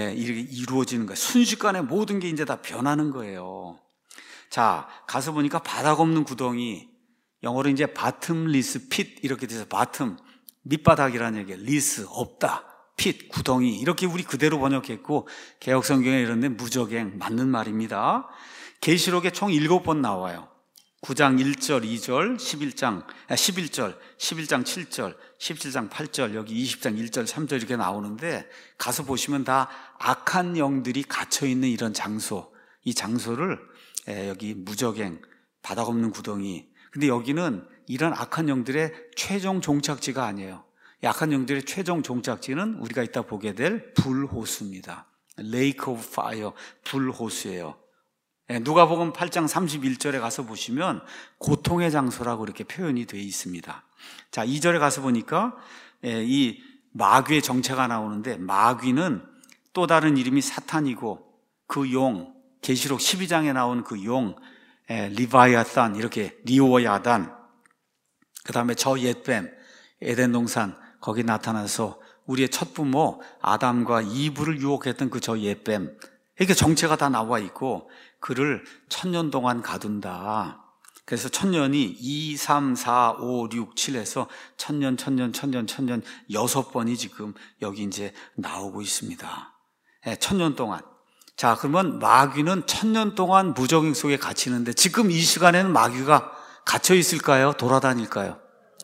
이루어지는 거예요. 순식간에 모든 게 이제 다 변하는 거예요. 자, 가서 보니까 바닥 없는 구덩이, 영어로 이제 bottomless pit 이렇게 돼서 bottom, 밑바닥이라는 얘기예요. less, 없다. pit, 구덩이 이렇게 우리 그대로 번역했고, 개역성경에 이런데 무적행 맞는 말입니다. 계시록에 총 일곱 번 나와요. 구 장 일 절, 이 절, 십일 장, 십일 절, 십일 장 칠 절, 십칠 장 팔 절, 여기 이십 장 일 절, 삼 절 이렇게 나오는데, 가서 보시면 다 악한 영들이 갇혀있는 이런 장소, 이 장소를 여기 무적행, 바닥 없는 구덩이. 근데 여기는 이런 악한 영들의 최종 종착지가 아니에요. 이 악한 영들의 최종 종착지는 우리가 이따 보게 될 불호수입니다. Lake of Fire, 불호수예요. 누가복음 팔 장 삼십일 절에 가서 보시면 고통의 장소라고 이렇게 표현이 되어 있습니다. 자, 이 절에 가서 보니까 이 마귀의 정체가 나오는데, 마귀는 또 다른 이름이 사탄이고 그 용, 계시록 십이 장에 나온 그 용 리바이아탄, 이렇게 리오야단, 그 다음에 저 옛뱀 에덴 동산 거기 나타나서 우리의 첫 부모 아담과 이브를 유혹했던 그 저 옛뱀, 이렇게 정체가 다 나와 있고 그를 천년 동안 가둔다. 그래서 천년이 이, 삼, 사, 오, 육, 칠에서 천년, 천년, 천년, 천년 여섯 번이 지금 여기 이제 나오고 있습니다. 네, 천년 동안. 자, 그러면 마귀는 천년 동안 무적행 속에 갇히는데 지금 이 시간에는 마귀가 갇혀 있을까요? 돌아다닐까요?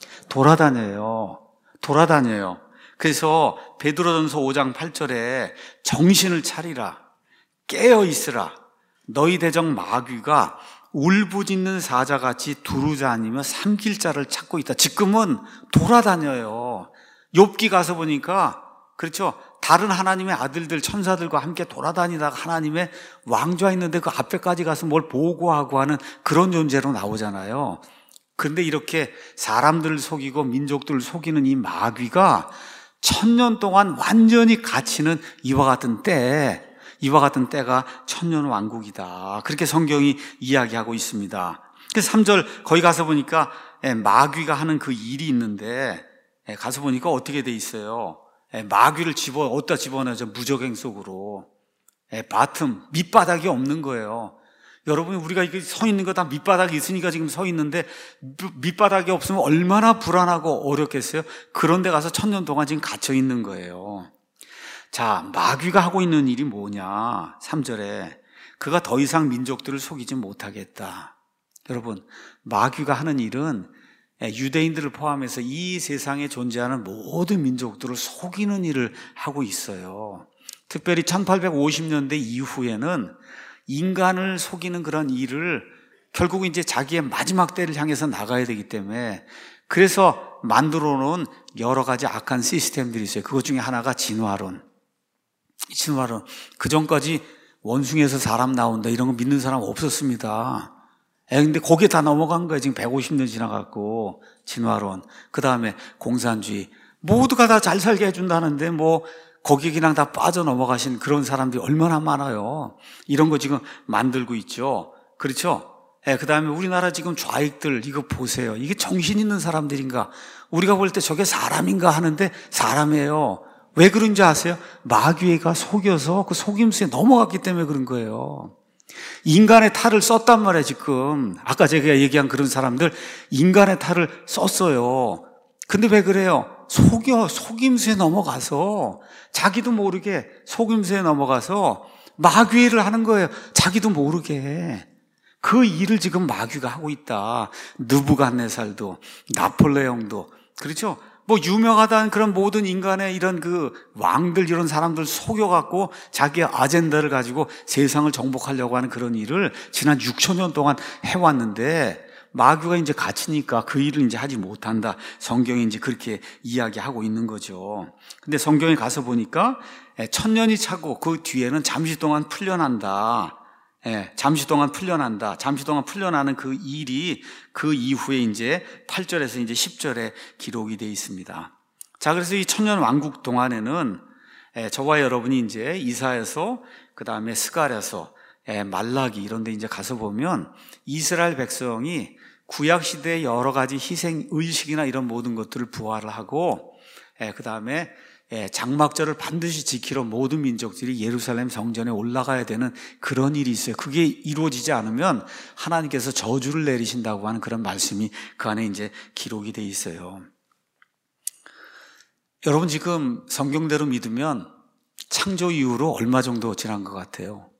돌아다녀요. 돌아다녀요. 그래서 베드로전서 오 장 팔 절에 정신을 차리라. 깨어 있으라. 너희 대적 마귀가 울부짖는 사자같이 두루다니며 삼킬 자를 찾고 있다. 지금은 돌아다녀요. 욥기 가서 보니까, 그렇죠, 다른 하나님의 아들들 천사들과 함께 돌아다니다가 하나님의 왕좌에 있는데 그 앞에까지 가서 뭘 보고하고 하는 그런 존재로 나오잖아요. 그런데 이렇게 사람들을 속이고 민족들을 속이는 이 마귀가 천년 동안 완전히 갇히는 이와 같은 때에, 이와 같은 때가 천년 왕국이다. 그렇게 성경이 이야기하고 있습니다. 그래서 삼 절 거기 가서 보니까 마귀가 하는 그 일이 있는데, 가서 보니까 어떻게 돼 있어요? 마귀를 집어 어디다 집어넣어서 무적행 속으로, 바텀, 밑바닥이 없는 거예요. 여러분이 우리가 이게 서 있는 거 다 밑바닥이 있으니까 지금 서 있는데, 밑바닥이 없으면 얼마나 불안하고 어렵겠어요? 그런 데 가서 천년 동안 지금 갇혀 있는 거예요. 자, 마귀가 하고 있는 일이 뭐냐? 삼 절에 그가 더 이상 민족들을 속이지 못하겠다. 여러분, 마귀가 하는 일은 유대인들을 포함해서 이 세상에 존재하는 모든 민족들을 속이는 일을 하고 있어요. 특별히 천팔백오십 년대 이후에는 인간을 속이는 그런 일을 결국 이제 자기의 마지막 때를 향해서 나가야 되기 때문에, 그래서 만들어 놓은 여러 가지 악한 시스템들이 있어요. 그것 중에 하나가 진화론. 진화론. 그 전까지 원숭이에서 사람 나온다 이런 거 믿는 사람 없었습니다. 에, 근데 거기에 다 넘어간 거예요. 지금 백오십 년 지나갔고. 진화론. 그 다음에 공산주의. 모두가 다 잘 살게 해준다는데 뭐 거기에 그냥 다 빠져넘어가신 그런 사람들이 얼마나 많아요. 이런 거 지금 만들고 있죠. 그렇죠? 예, 그 다음에 우리나라 지금 좌익들 이거 보세요. 이게 정신 있는 사람들인가? 우리가 볼 때 저게 사람인가 하는데 사람이에요. 왜 그런지 아세요? 마귀가 속여서 그 속임수에 넘어갔기 때문에 그런 거예요. 인간의 탈을 썼단 말이에요, 지금. 아까 제가 얘기한 그런 사람들, 인간의 탈을 썼어요. 근데 왜 그래요? 속여, 속임수에 넘어가서, 자기도 모르게 속임수에 넘어가서 마귀를 하는 거예요. 자기도 모르게. 그 일을 지금 마귀가 하고 있다. 느부갓네살도, 나폴레옹도, 그렇죠? 뭐 유명하다는 그런 모든 인간의 이런 그 왕들 이런 사람들 속여갖고 자기의 아젠다를 가지고 세상을 정복하려고 하는 그런 일을 지난 육천 년 동안 해왔는데 마귀가 이제 갇히니까 그 일을 이제 하지 못한다. 성경이 이제 그렇게 이야기하고 있는 거죠. 근데 성경에 가서 보니까 천년이 차고 그 뒤에는 잠시 동안 풀려난다. 예, 잠시 동안 풀려난다. 잠시 동안 풀려나는 그 일이 그 이후에 이제 팔 절에서 이제 십 절에 기록이 되어 있습니다. 자, 그래서 이 천년 왕국 동안에는 예, 저와 여러분이 이제 이사야서, 그 다음에 스가랴서, 예, 말라기 이런 데 이제 가서 보면 이스라엘 백성이 구약 시대의 여러 가지 희생 의식이나 이런 모든 것들을 부활을 하고, 예, 그 다음에 예, 장막절을 반드시 지키러 모든 민족들이 예루살렘 성전에 올라가야 되는 그런 일이 있어요. 그게 이루어지지 않으면 하나님께서 저주를 내리신다고 하는 그런 말씀이 그 안에 이제 기록이 돼 있어요. 여러분 지금 성경대로 믿으면 창조 이후로 얼마 정도 지난 것 같아요?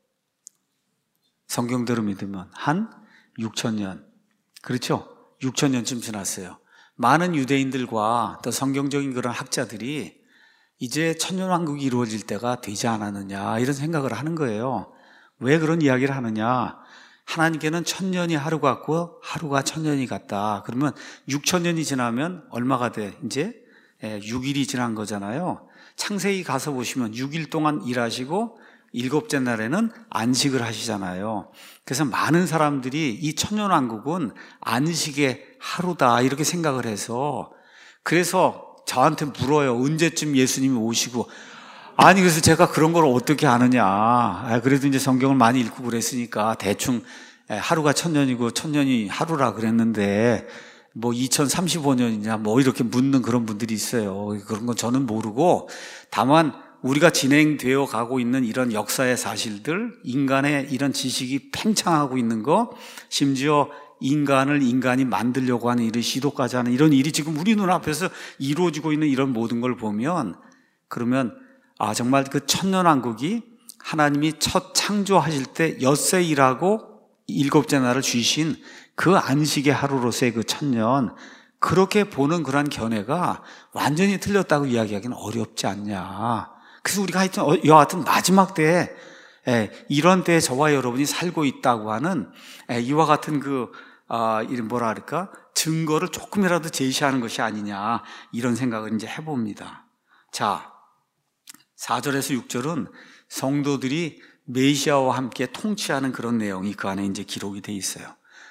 성경대로 믿으면 한 육천 년. 그렇죠? 육천 년쯤 지났어요. 많은 유대인들과 또 성경적인 그런 학자들이 이제 천년왕국이 이루어질 때가 되지 않았느냐 이런 생각을 하는 거예요. 왜 그런 이야기를 하느냐? 하나님께는 천년이 하루 같고 하루가 천년이 같다. 그러면 육천 년이 지나면 얼마가 돼? 이제 육 일이 지난 거잖아요. 창세기 가서 보시면 육 일 동안 일하시고 일곱째 날에는 안식을 하시잖아요. 그래서 많은 사람들이 이 천년왕국은 안식의 하루다 이렇게 생각을 해서, 그래서 저한테 물어요. 언제쯤 예수님이 오시고. 아니, 그래서 제가 그런 걸 어떻게 아느냐. 그래도 이제 성경을 많이 읽고 그랬으니까 대충 하루가 천년이고 천년이 하루라 그랬는데 뭐 이천삼십오 년이냐 뭐 이렇게 묻는 그런 분들이 있어요. 그런 건 저는 모르고, 다만 우리가 진행되어 가고 있는 이런 역사의 사실들, 인간의 이런 지식이 팽창하고 있는 거, 심지어 인간을 인간이 만들려고 하는 일을 시도까지 하는 이런 일이 지금 우리 눈앞에서 이루어지고 있는 이런 모든 걸 보면, 그러면 아 정말 그 천년왕국이 하나님이 첫 창조하실 때 엿새 일하고 일곱째 날을 쉬신 그 안식의 하루로서의 그 천년, 그렇게 보는 그런 견해가 완전히 틀렸다고 이야기하기는 어렵지 않냐. 그래서 우리가 하여튼 여하튼 마지막 때에 이런 때에 저와 여러분이 살고 있다고 하는 이와 같은 그 아, 이 뭐라 할까? 증거를 조금이라도 제시하는 것이 아니냐, 이런 생각을 이제 해봅니다. 자, 사 절에서 육 절은 성도들이 메시아와 함께 통치하는 그런 내용이 그 안에 이제 기록이 돼 있어요.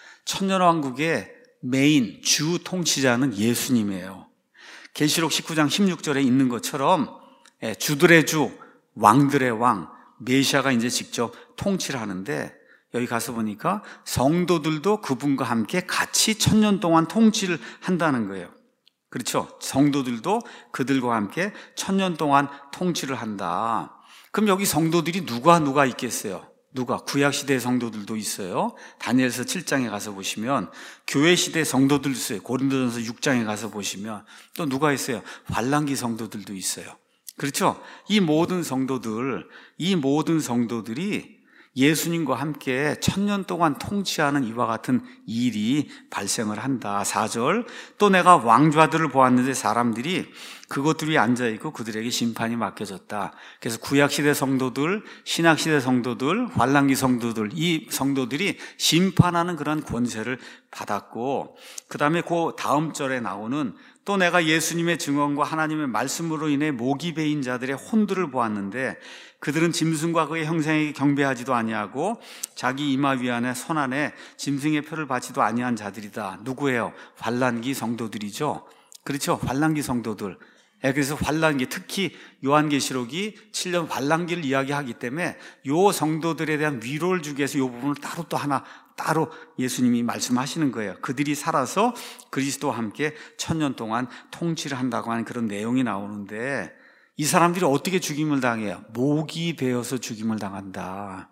천년왕국의 메인, 주 통치자는 예수님이에요. 계시록 십구 장 십육 절에 있는 것처럼 주들의 주, 왕들의 왕, 메시아가 이제 직접 통치를 하는데, 여기 가서 보니까 성도들도 그분과 함께 같이 천년 동안 통치를 한다는 거예요. 그렇죠? 성도들도 그들과 함께 천년 동안 통치를 한다. 그럼 여기 성도들이 누가 누가 있겠어요? 누가? 구약시대 성도들도 있어요. 다니엘서 칠 장에 가서 보시면 교회 시대 성도들도 있어요. 고린도전서 육 장에 가서 보시면 또 누가 있어요? 환란기 성도들도 있어요. 그렇죠? 이 모든 성도들, 이 모든 성도들이 예수님과 함께 천년 동안 통치하는 이와 같은 일이 발생을 한다. 사 절, 또 내가 왕좌들을 보았는데 사람들이 그것들이 앉아있고 그들에게 심판이 맡겨졌다. 그래서 구약시대 성도들, 신약시대 성도들, 환란기 성도들, 이 성도들이 심판하는 그런 권세를 받았고, 그 다음에 그 다음 절에 나오는 또 내가 예수님의 증언과 하나님의 말씀으로 인해 목이 베인 자들의 혼들을 보았는데 그들은 짐승과 그의 형상에게 경배하지도 아니하고 자기 이마 위안에 손 안에 짐승의 표를 받지도 아니한 자들이다. 누구예요? 환란기 성도들이죠. 그렇죠? 환란기 성도들. 예, 그래서 환란기, 특히 요한계시록이 칠 년 환란기를 이야기하기 때문에 요 성도들에 대한 위로를 주기 위해서 요 부분을 따로 또 하나 따로 예수님이 말씀하시는 거예요. 그들이 살아서 그리스도와 함께 천년 동안 통치를 한다고 하는 그런 내용이 나오는데, 이 사람들이 어떻게 죽임을 당해요? 목이 베어서 죽임을 당한다.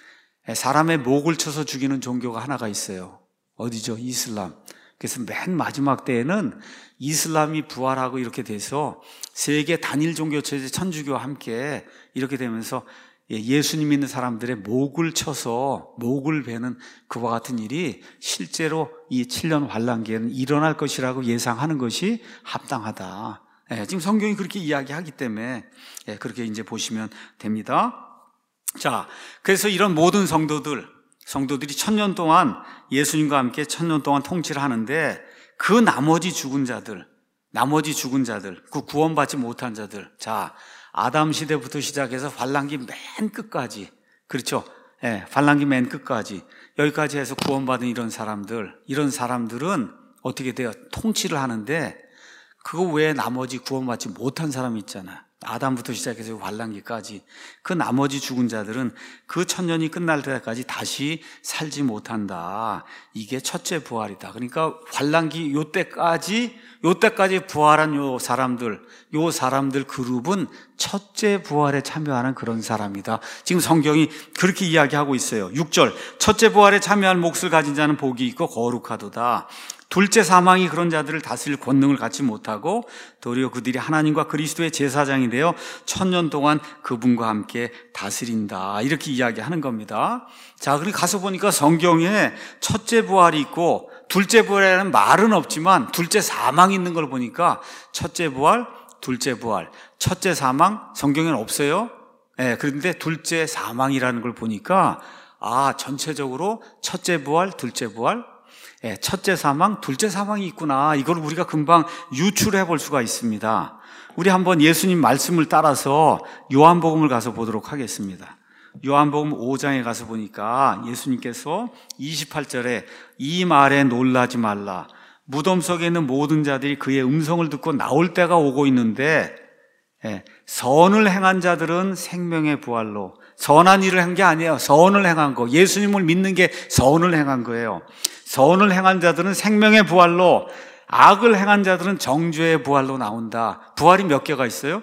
사람의 목을 쳐서 죽이는 종교가 하나가 있어요. 어디죠? 이슬람. 그래서 맨 마지막 때에는 이슬람이 부활하고 이렇게 돼서 세계 단일 종교체제 천주교와 함께 이렇게 되면서 예수님 믿는 사람들의 목을 쳐서 목을 베는 그와 같은 일이 실제로 이 칠 년 환란기에는 일어날 것이라고 예상하는 것이 합당하다. 예, 지금 성경이 그렇게 이야기하기 때문에 예, 그렇게 이제 보시면 됩니다. 자, 그래서 이런 모든 성도들, 성도들이 천년 동안 예수님과 함께 천년 동안 통치를 하는데, 그 나머지 죽은 자들, 나머지 죽은 자들, 그 구원받지 못한 자들, 자, 아담 시대부터 시작해서 환란기 맨 끝까지, 그렇죠? 예, 환란기 맨 끝까지 여기까지 해서 구원받은 이런 사람들, 이런 사람들은 어떻게 돼요? 통치를 하는데, 그거 외에 나머지 구원받지 못한 사람이 있잖아요. 아담부터 시작해서 환란기까지 그 나머지 죽은 자들은 그 천년이 끝날 때까지 다시 살지 못한다. 이게 첫째 부활이다. 그러니까 환란기 요 때까지 요 때까지 부활한 요 사람들, 요 사람들 그룹은 첫째 부활에 참여하는 그런 사람이다. 지금 성경이 그렇게 이야기하고 있어요. 육 절, 첫째 부활에 참여할 몫을 가진 자는 복이 있고 거룩하도다. 둘째 사망이 그런 자들을 다스릴 권능을 갖지 못하고 도리어 그들이 하나님과 그리스도의 제사장이 되어 천년 동안 그분과 함께 다스린다. 이렇게 이야기하는 겁니다. 자, 그리고 가서 보니까 성경에 첫째 부활이 있고 둘째 부활이라는 말은 없지만 둘째 사망이 있는 걸 보니까 첫째 부활, 둘째 부활, 첫째 사망 성경에는 없어요. 네, 그런데 둘째 사망이라는 걸 보니까 아, 전체적으로 첫째 부활, 둘째 부활, 예, 첫째 사망, 둘째 사망이 있구나. 이걸 우리가 금방 유출해 볼 수가 있습니다. 우리 한번 예수님 말씀을 따라서 요한복음을 가서 보도록 하겠습니다. 요한복음 오 장에 가서 보니까 예수님께서 이십팔 절에 이 말에 놀라지 말라. 무덤 속에 있는 모든 자들이 그의 음성을 듣고 나올 때가 오고 있는데, 예, 선을 행한 자들은 생명의 부활로, 선한 일을 한 게 아니에요. 선을 행한 거. 예수님을 믿는 게 선을 행한 거예요. 선을 행한 자들은 생명의 부활로, 악을 행한 자들은 정죄의 부활로 나온다. 부활이 몇 개가 있어요?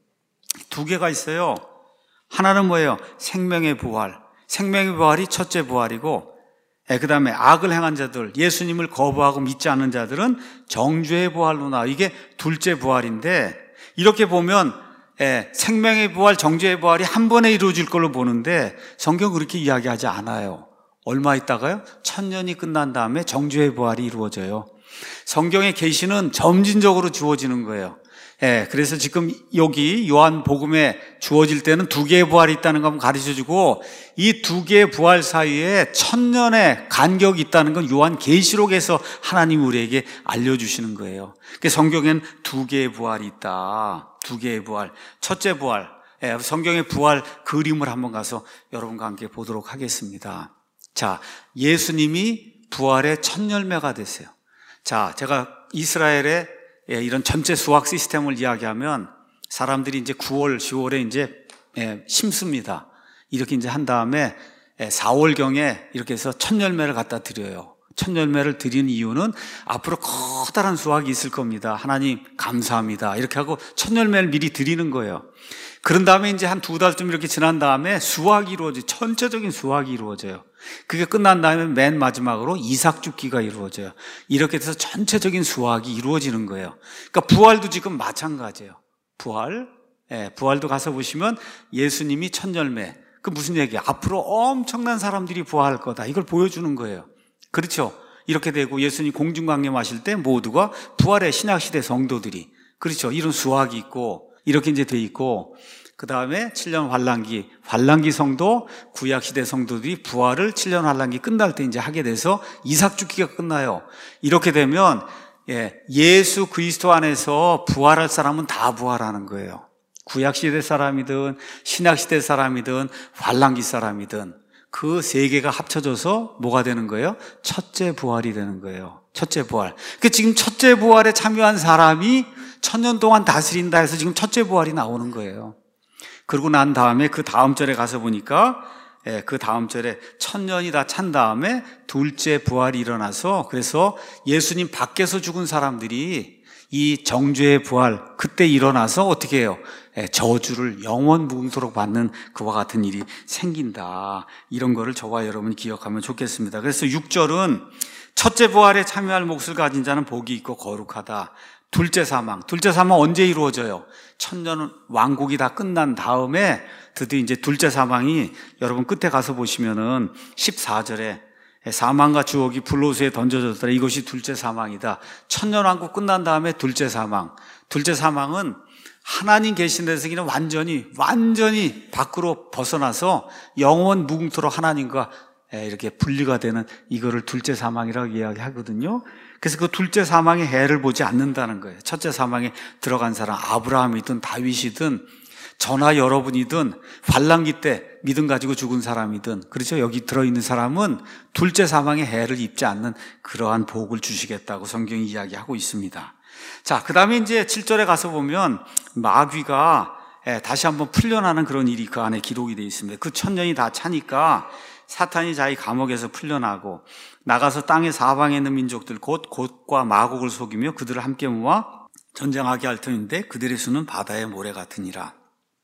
두 개가 있어요. 하나는 뭐예요? 생명의 부활. 생명의 부활이 첫째 부활이고, 예, 그 다음에 악을 행한 자들, 예수님을 거부하고 믿지 않는 자들은 정죄의 부활로 나와. 이게 둘째 부활인데, 이렇게 보면 예, 생명의 부활, 정죄의 부활이 한 번에 이루어질 걸로 보는데 성경은 그렇게 이야기하지 않아요. 얼마 있다가요? 천년이 끝난 다음에 정죄의 부활이 이루어져요. 성경의 계시는 점진적으로 주어지는 거예요. 예, 그래서 지금 여기 요한복음에 주어질 때는 두 개의 부활이 있다는 걸 가르쳐주고, 이 두 개의 부활 사이에 천년의 간격이 있다는 건 요한계시록에서 하나님이 우리에게 알려주시는 거예요. 그러니까 성경에는 두 개의 부활이 있다. 두 개의 부활. 첫째 부활. 예, 성경의 부활 그림을 한번 가서 여러분과 함께 보도록 하겠습니다. 자, 예수님이 부활의 첫 열매가 되세요. 자, 제가 이스라엘의 예, 이런 전체 수확 시스템을 이야기하면 사람들이 이제 구월, 시월에 이제 예, 심습니다. 이렇게 이제 한 다음에 예, 사월경에 이렇게 해서 첫 열매를 갖다 드려요. 첫 열매를 드리는 이유는 앞으로 커다란 수확이 있을 겁니다. 하나님 감사합니다. 이렇게 하고 첫 열매를 미리 드리는 거예요. 그런 다음에 이제 한 두 달쯤 이렇게 지난 다음에 수확이 이루어져요. 전체적인 수확이 이루어져요. 그게 끝난 다음에 맨 마지막으로 이삭 죽기가 이루어져요. 이렇게 돼서 전체적인 수확이 이루어지는 거예요. 그러니까 부활도 지금 마찬가지예요. 부활, 예, 부활도 가서 보시면 예수님이 첫 열매. 그 무슨 얘기야? 앞으로 엄청난 사람들이 부활할 거다. 이걸 보여주는 거예요. 그렇죠? 이렇게 되고 예수님 공중강림하실 때 모두가 부활의 신약시대 성도들이, 그렇죠? 이런 수확이 있고 이렇게 이제 돼 있고, 그 다음에 칠 년 환란기, 환란기 성도, 구약시대 성도들이 부활을 칠 년 환란기 끝날 때 이제 하게 돼서 이삭 죽기가 끝나요. 이렇게 되면 예, 예수 그리스도 안에서 부활할 사람은 다 부활하는 거예요. 구약시대 사람이든 신약시대 사람이든 환란기 사람이든 그 세 개가 합쳐져서 뭐가 되는 거예요? 첫째 부활이 되는 거예요. 첫째 부활. 그 지금 첫째 부활에 참여한 사람이 천년 동안 다스린다 해서 지금 첫째 부활이 나오는 거예요. 그러고 난 다음에 그 다음 절에 가서 보니까 예, 그 다음 절에 천년이 다 찬 다음에 둘째 부활이 일어나서 그래서 예수님 밖에서 죽은 사람들이 이 정죄의 부활 그때 일어나서 어떻게 해요? 예, 저주를 영원 무궁토록 받는 그와 같은 일이 생긴다. 이런 거를 저와 여러분이 기억하면 좋겠습니다. 그래서 육 절은 첫째 부활에 참여할 몫을 가진 자는 복이 있고 거룩하다. 둘째 사망. 둘째 사망 언제 이루어져요? 천년 왕국이 다 끝난 다음에 드디어 이제 둘째 사망이 여러분 끝에 가서 보시면은 십사 절에 사망과 주옥이 불로수에 던져졌더라. 이것이 둘째 사망이다. 천년 왕국 끝난 다음에 둘째 사망. 둘째 사망은 하나님 계신 데서는 완전히 완전히 밖으로 벗어나서 영원 무궁토록 하나님과 이렇게 분리가 되는 이거를 둘째 사망이라고 이야기하거든요. 그래서 그 둘째 사망의 해를 보지 않는다는 거예요. 첫째 사망에 들어간 사람, 아브라함이든 다윗이든 저나 여러분이든 환란기 때 믿음 가지고 죽은 사람이든 그렇죠. 여기 들어있는 사람은 둘째 사망의 해를 입지 않는 그러한 복을 주시겠다고 성경이 이야기하고 있습니다. 자, 그 다음에 이제 칠 절에 가서 보면 마귀가 다시 한번 풀려나는 그런 일이 그 안에 기록이 되어 있습니다. 그 천년이 다 차니까 사탄이 자기 감옥에서 풀려나고 나가서 땅의 사방에 있는 민족들 곧 곧과 마곡을 속이며 그들을 함께 모아 전쟁하게 할 터인데 그들의 수는 바다의 모래 같으니라.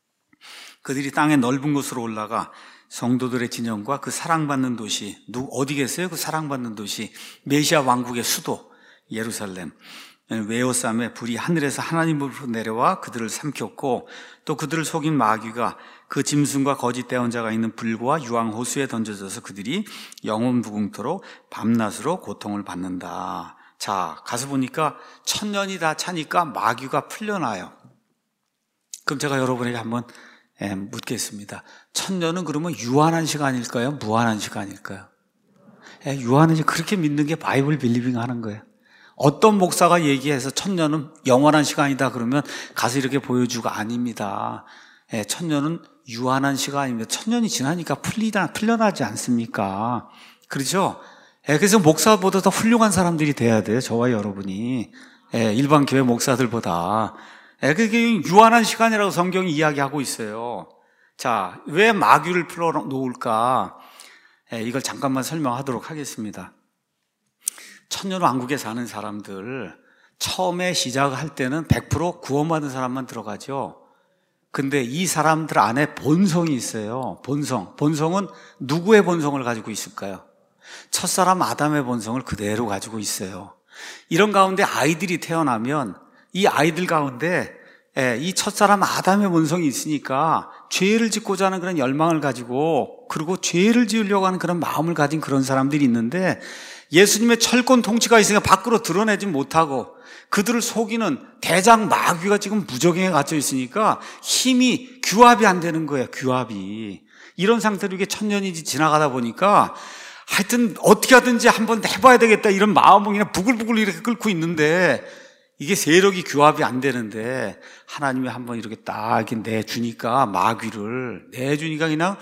그들이 땅의 넓은 곳으로 올라가 성도들의 진영과 그 사랑받는 도시, 누 어디 계세요? 그 사랑받는 도시 메시아 왕국의 수도 예루살렘 외호쌈에 불이 하늘에서 하나님으로부터 내려와 그들을 삼켰고 또 그들을 속인 마귀가 그 짐승과 거짓 대언자가 있는 불과 유황 호수에 던져져서 그들이 영원 무궁토록 밤낮으로 고통을 받는다. 자, 가서 보니까 천년이 다 차니까 마귀가 풀려나요. 그럼 제가 여러분에게 한번 예, 묻겠습니다. 천년은 그러면 유한한 시간일까요? 무한한 시간일까요? 예, 유한한 시간, 그렇게 믿는 게 바이블 빌리빙 하는 거예요. 어떤 목사가 얘기해서 천년은 영원한 시간이다 그러면 가서 이렇게 보여주고 아닙니다. 예, 천년은 유한한 시간입니다. 천년이 지나니까 풀리다, 풀려나지 않습니까? 그렇죠? 예, 그래서 목사보다 더 훌륭한 사람들이 돼야 돼요. 저와 여러분이. 예, 일반 교회 목사들보다. 예, 그게 유한한 시간이라고 성경이 이야기하고 있어요. 자, 왜 마귀를 풀어놓을까? 예, 이걸 잠깐만 설명하도록 하겠습니다. 천년 왕국에 사는 사람들 처음에 시작할 때는 백 퍼센트 구원받은 사람만 들어가죠. 근데 이 사람들 안에 본성이 있어요. 본성. 본성은 누구의 본성을 가지고 있을까요? 첫사람 아담의 본성을 그대로 가지고 있어요. 이런 가운데 아이들이 태어나면 이 아이들 가운데 이 첫사람 아담의 본성이 있으니까 죄를 짓고자 하는 그런 열망을 가지고 그리고 죄를 지으려고 하는 그런 마음을 가진 그런 사람들이 있는데 예수님의 철권 통치가 있으니까 밖으로 드러내지 못하고 그들을 속이는 대장 마귀가 지금 무적행에 갇혀 있으니까 힘이 규합이 안 되는 거예요. 규합이. 이런 상태로 이게 천년이 지나가다 보니까 하여튼 어떻게 하든지 한번 해봐야 되겠다 이런 마음은 그냥 부글부글 이렇게 끓고 있는데 이게 세력이 규합이 안 되는데 하나님이 한번 이렇게 딱 내주니까 마귀를 내주니까 그냥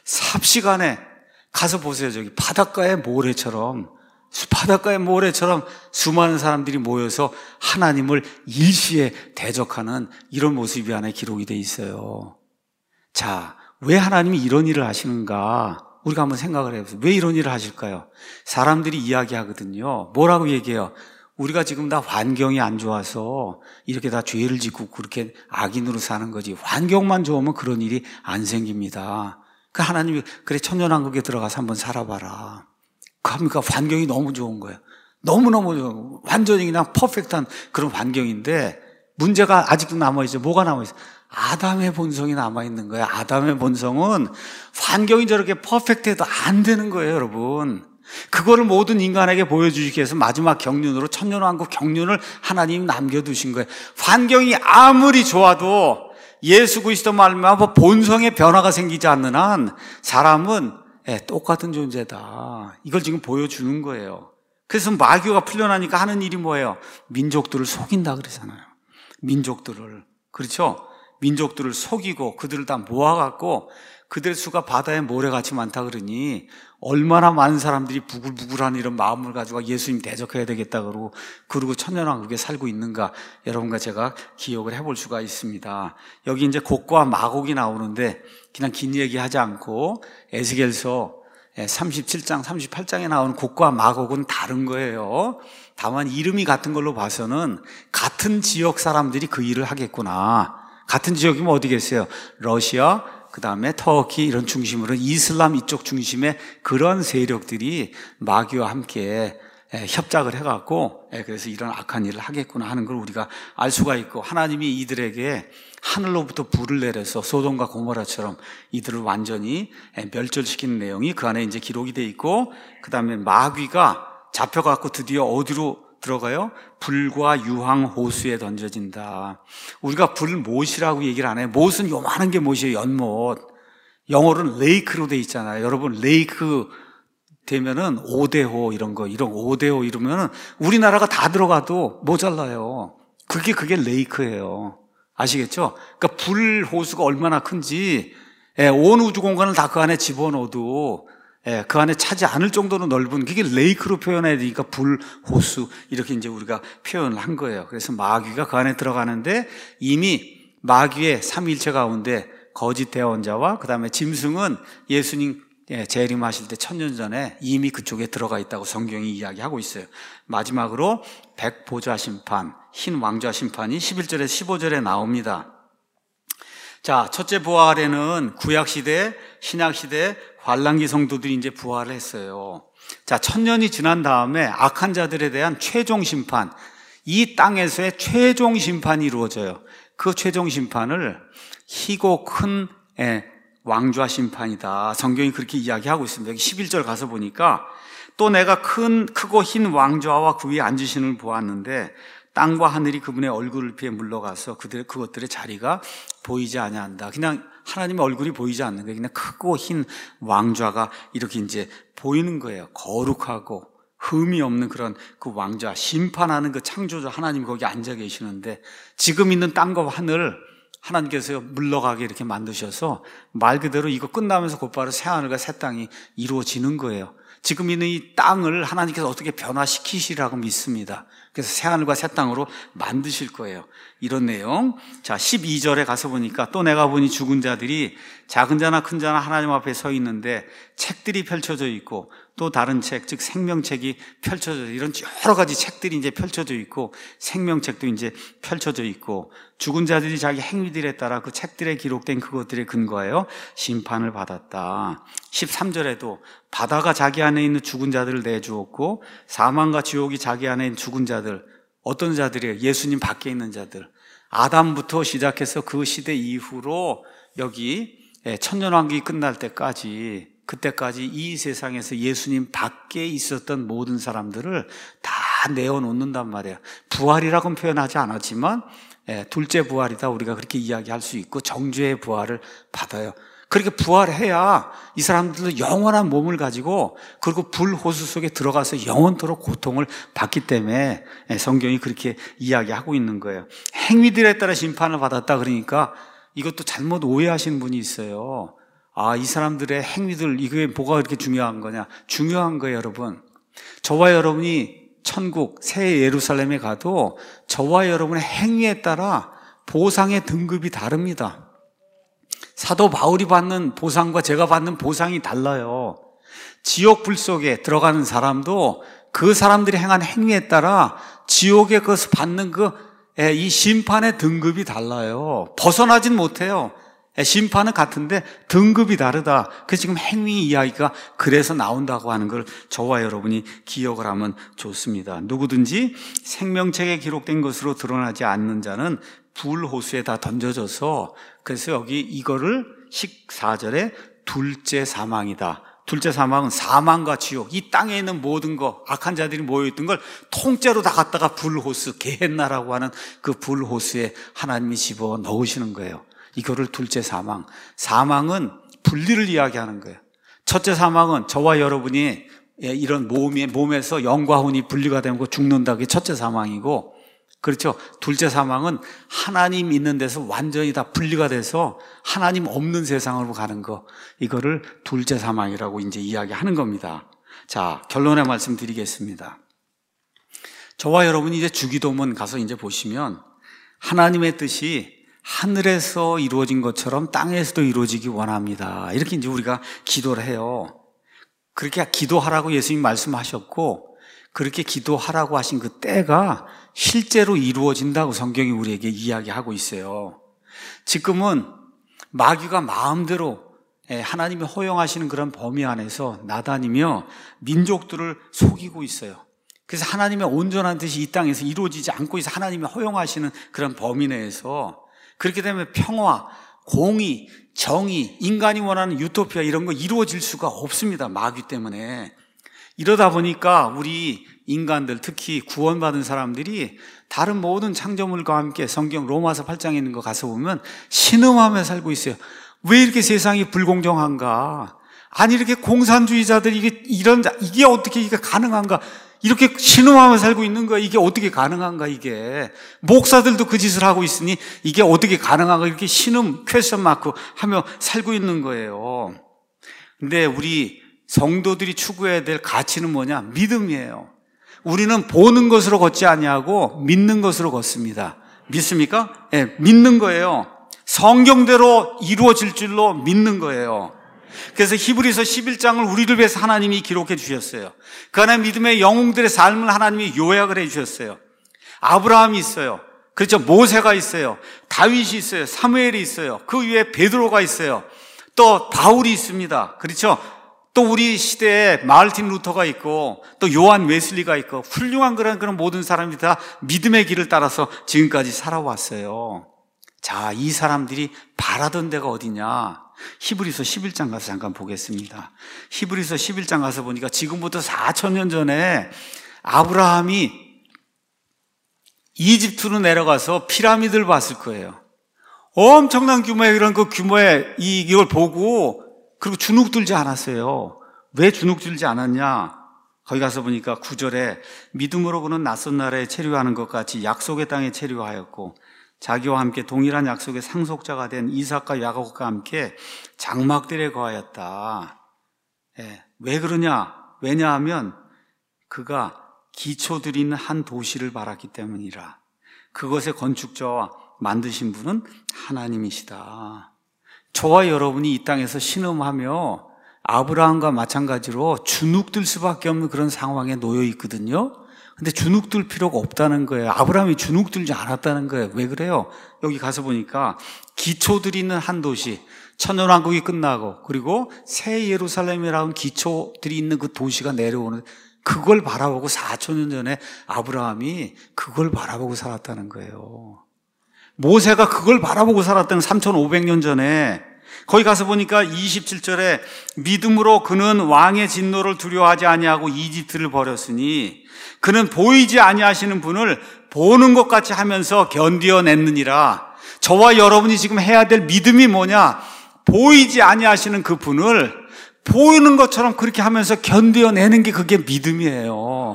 삽시간에 가서 보세요. 저기 바닷가의 모래처럼 바닷가의 모래처럼 수많은 사람들이 모여서 하나님을 일시에 대적하는 이런 모습이 안에 기록이 돼 있어요. 자, 왜 하나님이 이런 일을 하시는가? 우리가 한번 생각을 해보세요. 왜 이런 일을 하실까요? 사람들이 이야기하거든요. 뭐라고 얘기해요? 우리가 지금 다 환경이 안 좋아서 이렇게 다 죄를 짓고 그렇게 악인으로 사는 거지. 환경만 좋으면 그런 일이 안 생깁니다. 그 하나님이 그래 천년왕국에 들어가서 한번 살아봐라. 그러니까 환경이 너무 좋은 거예요. 너무너무 좋은 거예요. 완전히 그냥 퍼펙트한 그런 환경인데 문제가 아직도 남아있어요. 뭐가 남아있어요? 아담의 본성이 남아있는 거예요. 아담의 본성은 환경이 저렇게 퍼펙트해도 안 되는 거예요, 여러분. 그거를 모든 인간에게 보여주시기 위해서 마지막 경륜으로 천년왕국 경륜을 하나님이 남겨두신 거예요. 환경이 아무리 좋아도 예수 그리스도 말미암아 본성의 변화가 생기지 않는 한 사람은 예, 똑같은 존재다. 이걸 지금 보여주는 거예요. 그래서 마귀가 풀려나니까 하는 일이 뭐예요? 민족들을 속인다 그러잖아요. 민족들을. 그렇죠? 민족들을 속이고 그들을 다 모아갖고 그들 수가 바다의 모래같이 많다 그러니 얼마나 많은 사람들이 부글부글한 이런 마음을 가지고 예수님 대적해야 되겠다 그러고 그러고 천년왕국에 살고 있는가 여러분과 제가 기억을 해볼 수가 있습니다. 여기 이제 곡과 마곡이 나오는데 그냥 긴 얘기하지 않고 에스겔서 삼십칠 장, 삼십팔 장에 나오는 곡과 마곡은 다른 거예요. 다만 이름이 같은 걸로 봐서는 같은 지역 사람들이 그 일을 하겠구나. 같은 지역이면 어디겠어요? 러시아, 그 다음에 터키 이런 중심으로 이슬람 이쪽 중심의 그런 세력들이 마귀와 함께 협작을 해갖고 그래서 이런 악한 일을 하겠구나 하는 걸 우리가 알 수가 있고 하나님이 이들에게 하늘로부터 불을 내려서 소돔과 고모라처럼 이들을 완전히 멸절시키는 내용이 그 안에 이제 기록이 돼 있고 그 다음에 마귀가 잡혀갖고 드디어 어디로 들어가요? 불과 유황 호수에 던져진다. 우리가 불못이라고 얘기를 안 해요. 못은 요만한 게 못이에요. 연못. 영어로는 레이크로 돼 있잖아요. 여러분 레이크 되면은 오대호 이런 거 이런 오대호 이러면은 우리나라가 다 들어가도 모자라요. 그게 그게 레이크예요. 아시겠죠? 그러니까 불 호수가 얼마나 큰지 온 우주 공간을 다 그 안에 집어넣어도 예, 그 안에 차지 않을 정도로 넓은 그게 레이크로 표현해야 되니까 불, 호수 이렇게 이제 우리가 표현을 한 거예요. 그래서 마귀가 그 안에 들어가는데 이미 마귀의 삼위일체 가운데 거짓 대언자와 그 다음에 짐승은 예수님 재림하실 때 천년 전에 이미 그쪽에 들어가 있다고 성경이 이야기하고 있어요. 마지막으로 백보좌 심판, 흰 왕좌 심판이 십일 절에서 십오 절에 나옵니다. 자, 첫째 부활에는 구약시대, 신약시대, 환란기 성도들이 이제 부활을 했어요. 자, 천년이 지난 다음에 악한 자들에 대한 최종 심판, 이 땅에서의 최종 심판이 이루어져요. 그 최종 심판을 희고 큰 왕좌 심판이다. 성경이 그렇게 이야기하고 있습니다. 여기 십일 절 가서 보니까 또 내가 큰, 크고 흰 왕좌와 그 위에 앉으시는 보았는데 땅과 하늘이 그분의 얼굴을 피해 물러가서 그들, 그것들의 자리가 보이지 아니한다. 그냥 하나님의 얼굴이 보이지 않는 거예요. 그냥 크고 흰 왕좌가 이렇게 이제 보이는 거예요. 거룩하고 흠이 없는 그런 그 왕좌, 심판하는 그 창조주 하나님이 거기 앉아 계시는데 지금 있는 땅과 하늘 하나님께서 물러가게 이렇게 만드셔서 말 그대로 이거 끝나면서 곧바로 새하늘과 새 땅이 이루어지는 거예요. 지금 있는 이 땅을 하나님께서 어떻게 변화시키시라고 믿습니다. 그래서 새하늘과 새 땅으로 만드실 거예요. 이런 내용. 자, 십이 절에 가서 보니까 또 내가 보니 죽은 자들이 작은 자나 큰 자나 하나님 앞에 서 있는데 책들이 펼쳐져 있고 또 다른 책, 즉 생명책이 펼쳐져 있고 이런 여러 가지 책들이 이제 펼쳐져 있고 생명책도 이제 펼쳐져 있고 죽은 자들이 자기 행위들에 따라 그 책들에 기록된 그것들에 근거하여 심판을 받았다. 십삼 절에도 바다가 자기 안에 있는 죽은 자들을 내주었고 사망과 지옥이 자기 안에 있는 죽은 자들, 어떤 자들이에요? 예수님 밖에 있는 자들. 아담부터 시작해서 그 시대 이후로 여기 천년왕국이 끝날 때까지 그때까지 이 세상에서 예수님 밖에 있었던 모든 사람들을 다 내어놓는단 말이에요. 부활이라고는 표현하지 않았지만 둘째 부활이다 우리가 그렇게 이야기할 수 있고 정죄의 부활을 받아요. 그렇게 부활해야 이 사람들도 영원한 몸을 가지고 그리고 불호수 속에 들어가서 영원토록 고통을 받기 때문에 성경이 그렇게 이야기하고 있는 거예요. 행위들에 따라 심판을 받았다 그러니까 이것도 잘못 오해하시는 분이 있어요. 아, 이 사람들의 행위들 이게 뭐가 그렇게 중요한 거냐? 중요한 거예요, 여러분. 저와 여러분이 천국 새 예루살렘에 가도 저와 여러분의 행위에 따라 보상의 등급이 다릅니다. 사도 바울이 받는 보상과 제가 받는 보상이 달라요. 지옥 불 속에 들어가는 사람도 그 사람들이 행한 행위에 따라 지옥에 그것을 받는 그 이 심판의 등급이 달라요. 벗어나진 못해요. 심판은 같은데 등급이 다르다. 그래서 지금 행위 이야기가 그래서 나온다고 하는 걸 저와 여러분이 기억을 하면 좋습니다. 누구든지 생명책에 기록된 것으로 드러나지 않는 자는 불호수에 다 던져져서 그래서 여기 이거를 십사 절에 둘째 사망이다. 둘째 사망은 사망과 지옥, 이 땅에 있는 모든 거, 악한 자들이 모여있던 걸 통째로 다 갖다가 불호수, 게헨나라고 하는 그 불호수에 하나님이 집어 넣으시는 거예요. 이거를 둘째 사망. 사망은 분리를 이야기하는 거예요. 첫째 사망은 저와 여러분이 이런 몸에, 몸에서 영과 혼이 분리가 되고 죽는다. 그게 첫째 사망이고, 그렇죠. 둘째 사망은 하나님 있는 데서 완전히 다 분리가 돼서 하나님 없는 세상으로 가는 거, 이거를 둘째 사망이라고 이제 이야기하는 겁니다. 자, 결론의 말씀 드리겠습니다. 저와 여러분이 이제 주기도문 가서 이제 보시면 하나님의 뜻이 하늘에서 이루어진 것처럼 땅에서도 이루어지기 원합니다. 이렇게 이제 우리가 기도를 해요. 그렇게 기도하라고 예수님 말씀하셨고, 그렇게 기도하라고 하신 그 때가 실제로 이루어진다고 성경이 우리에게 이야기하고 있어요. 지금은 마귀가 마음대로 하나님이 허용하시는 그런 범위 안에서 나다니며 민족들을 속이고 있어요. 그래서 하나님의 온전한 뜻이 이 땅에서 이루어지지 않고 있어. 하나님이 허용하시는 그런 범위 내에서 그렇게 되면 평화, 공의, 정의, 인간이 원하는 유토피아 이런 거 이루어질 수가 없습니다. 마귀 때문에. 이러다 보니까 우리 인간들, 특히 구원받은 사람들이 다른 모든 창조물과 함께 성경 로마서 팔 장에 있는 거 가서 보면 신음하며 살고 있어요. 왜 이렇게 세상이 불공정한가? 아니 이렇게 공산주의자들이 이게 이런 이게 어떻게 이게 가능한가? 이렇게 신음하며 살고 있는 거야. 이게 어떻게 가능한가? 이게 목사들도 그 짓을 하고 있으니 이게 어떻게 가능한가? 이렇게 신음 퀘스천 마크 하며 살고 있는 거예요. 근데 우리 성도들이 추구해야 될 가치는 뭐냐? 믿음이에요. 우리는 보는 것으로 걷지 아니하고 믿는 것으로 걷습니다. 믿습니까? 예, 네, 믿는 거예요. 성경대로 이루어질 줄로 믿는 거예요. 그래서 히브리서 십일 장을 우리를 위해서 하나님이 기록해 주셨어요. 그 안에 믿음의 영웅들의 삶을 하나님이 요약을 해 주셨어요. 아브라함이 있어요. 그렇죠. 모세가 있어요. 다윗이 있어요. 사무엘이 있어요. 그 위에 베드로가 있어요. 또 바울이 있습니다. 그렇죠. 또 우리 시대에 마르틴 루터가 있고 또 요한 웨슬리가 있고 훌륭한 그런 그런 모든 사람들이 다 믿음의 길을 따라서 지금까지 살아왔어요. 자, 이 사람들이 바라던 데가 어디냐? 히브리서 십일 장 가서 잠깐 보겠습니다. 히브리서 십일 장 가서 보니까 지금부터 사천 년 전에 아브라함이 이집트로 내려가서 피라미드를 봤을 거예요. 엄청난 규모의 이런 그 규모의 이걸 보고 그리고 주눅 들지 않았어요. 왜 주눅 들지 않았냐? 거기 가서 보니까 구 절에 믿음으로 그는 낯선 나라에 체류하는 것 같이 약속의 땅에 체류하였고 자기와 함께 동일한 약속의 상속자가 된 이삭과 야곱과 함께 장막들에 거하였다. 예, 왜 그러냐? 왜냐하면 그가 기초들이 있는 한 도시를 바랐기 때문이라. 그것의 건축자와 만드신 분은 하나님이시다. 저와 여러분이 이 땅에서 신음하며 아브라함과 마찬가지로 주눅들 수밖에 없는 그런 상황에 놓여 있거든요. 근데 주눅들 필요가 없다는 거예요. 아브라함이 주눅들지 않았다는 거예요. 왜 그래요? 여기 가서 보니까 기초들이 있는 한 도시, 천년왕국이 끝나고 그리고 새 예루살렘이라는 기초들이 있는 그 도시가 내려오는 그걸 바라보고 사천 년 전에 아브라함이 그걸 바라보고 살았다는 거예요. 모세가 그걸 바라보고 살았다는 삼천오백 년 전에 거기 가서 보니까 이십칠 절에 믿음으로 그는 왕의 진노를 두려워하지 아니하고 이집트를 버렸으니 그는 보이지 아니하시는 분을 보는 것 같이 하면서 견디어냈느니라. 저와 여러분이 지금 해야 될 믿음이 뭐냐? 보이지 아니하시는 그 분을 보이는 것처럼 그렇게 하면서 견디어내는 게 그게 믿음이에요.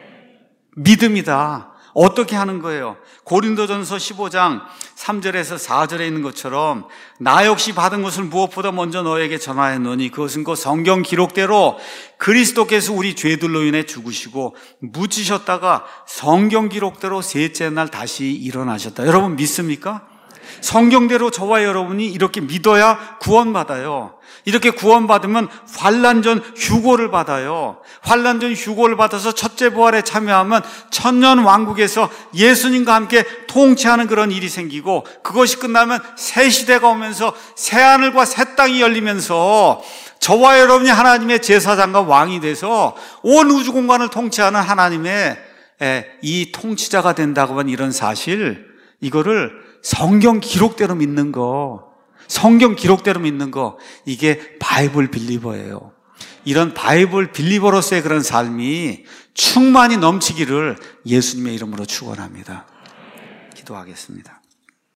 믿음이다. 어떻게 하는 거예요? 고린도전서 십오 장 삼 절에서 사 절에 있는 것처럼 나 역시 받은 것을 무엇보다 먼저 너에게 전하였노니 그것은 그 성경 기록대로 그리스도께서 우리 죄들로 인해 죽으시고 묻히셨다가 성경 기록대로 셋째 날 다시 일어나셨다. 여러분 믿습니까? 성경대로 저와 여러분이 이렇게 믿어야 구원받아요. 이렇게 구원받으면 환난전 휴고를 받아요. 환난전 휴고를 받아서 첫째 부활에 참여하면 천년 왕국에서 예수님과 함께 통치하는 그런 일이 생기고 그것이 끝나면 새 시대가 오면서 새 하늘과 새 땅이 열리면서 저와 여러분이 하나님의 제사장과 왕이 돼서 온 우주 공간을 통치하는 하나님의 이 통치자가 된다고 하는 이런 사실, 이거를 성경 기록대로 믿는 거, 성경 기록대로 믿는 거, 이게 바이블 빌리버예요. 이런 바이블 빌리버로서의 그런 삶이 충만히 넘치기를 예수님의 이름으로 축원합니다. 기도하겠습니다.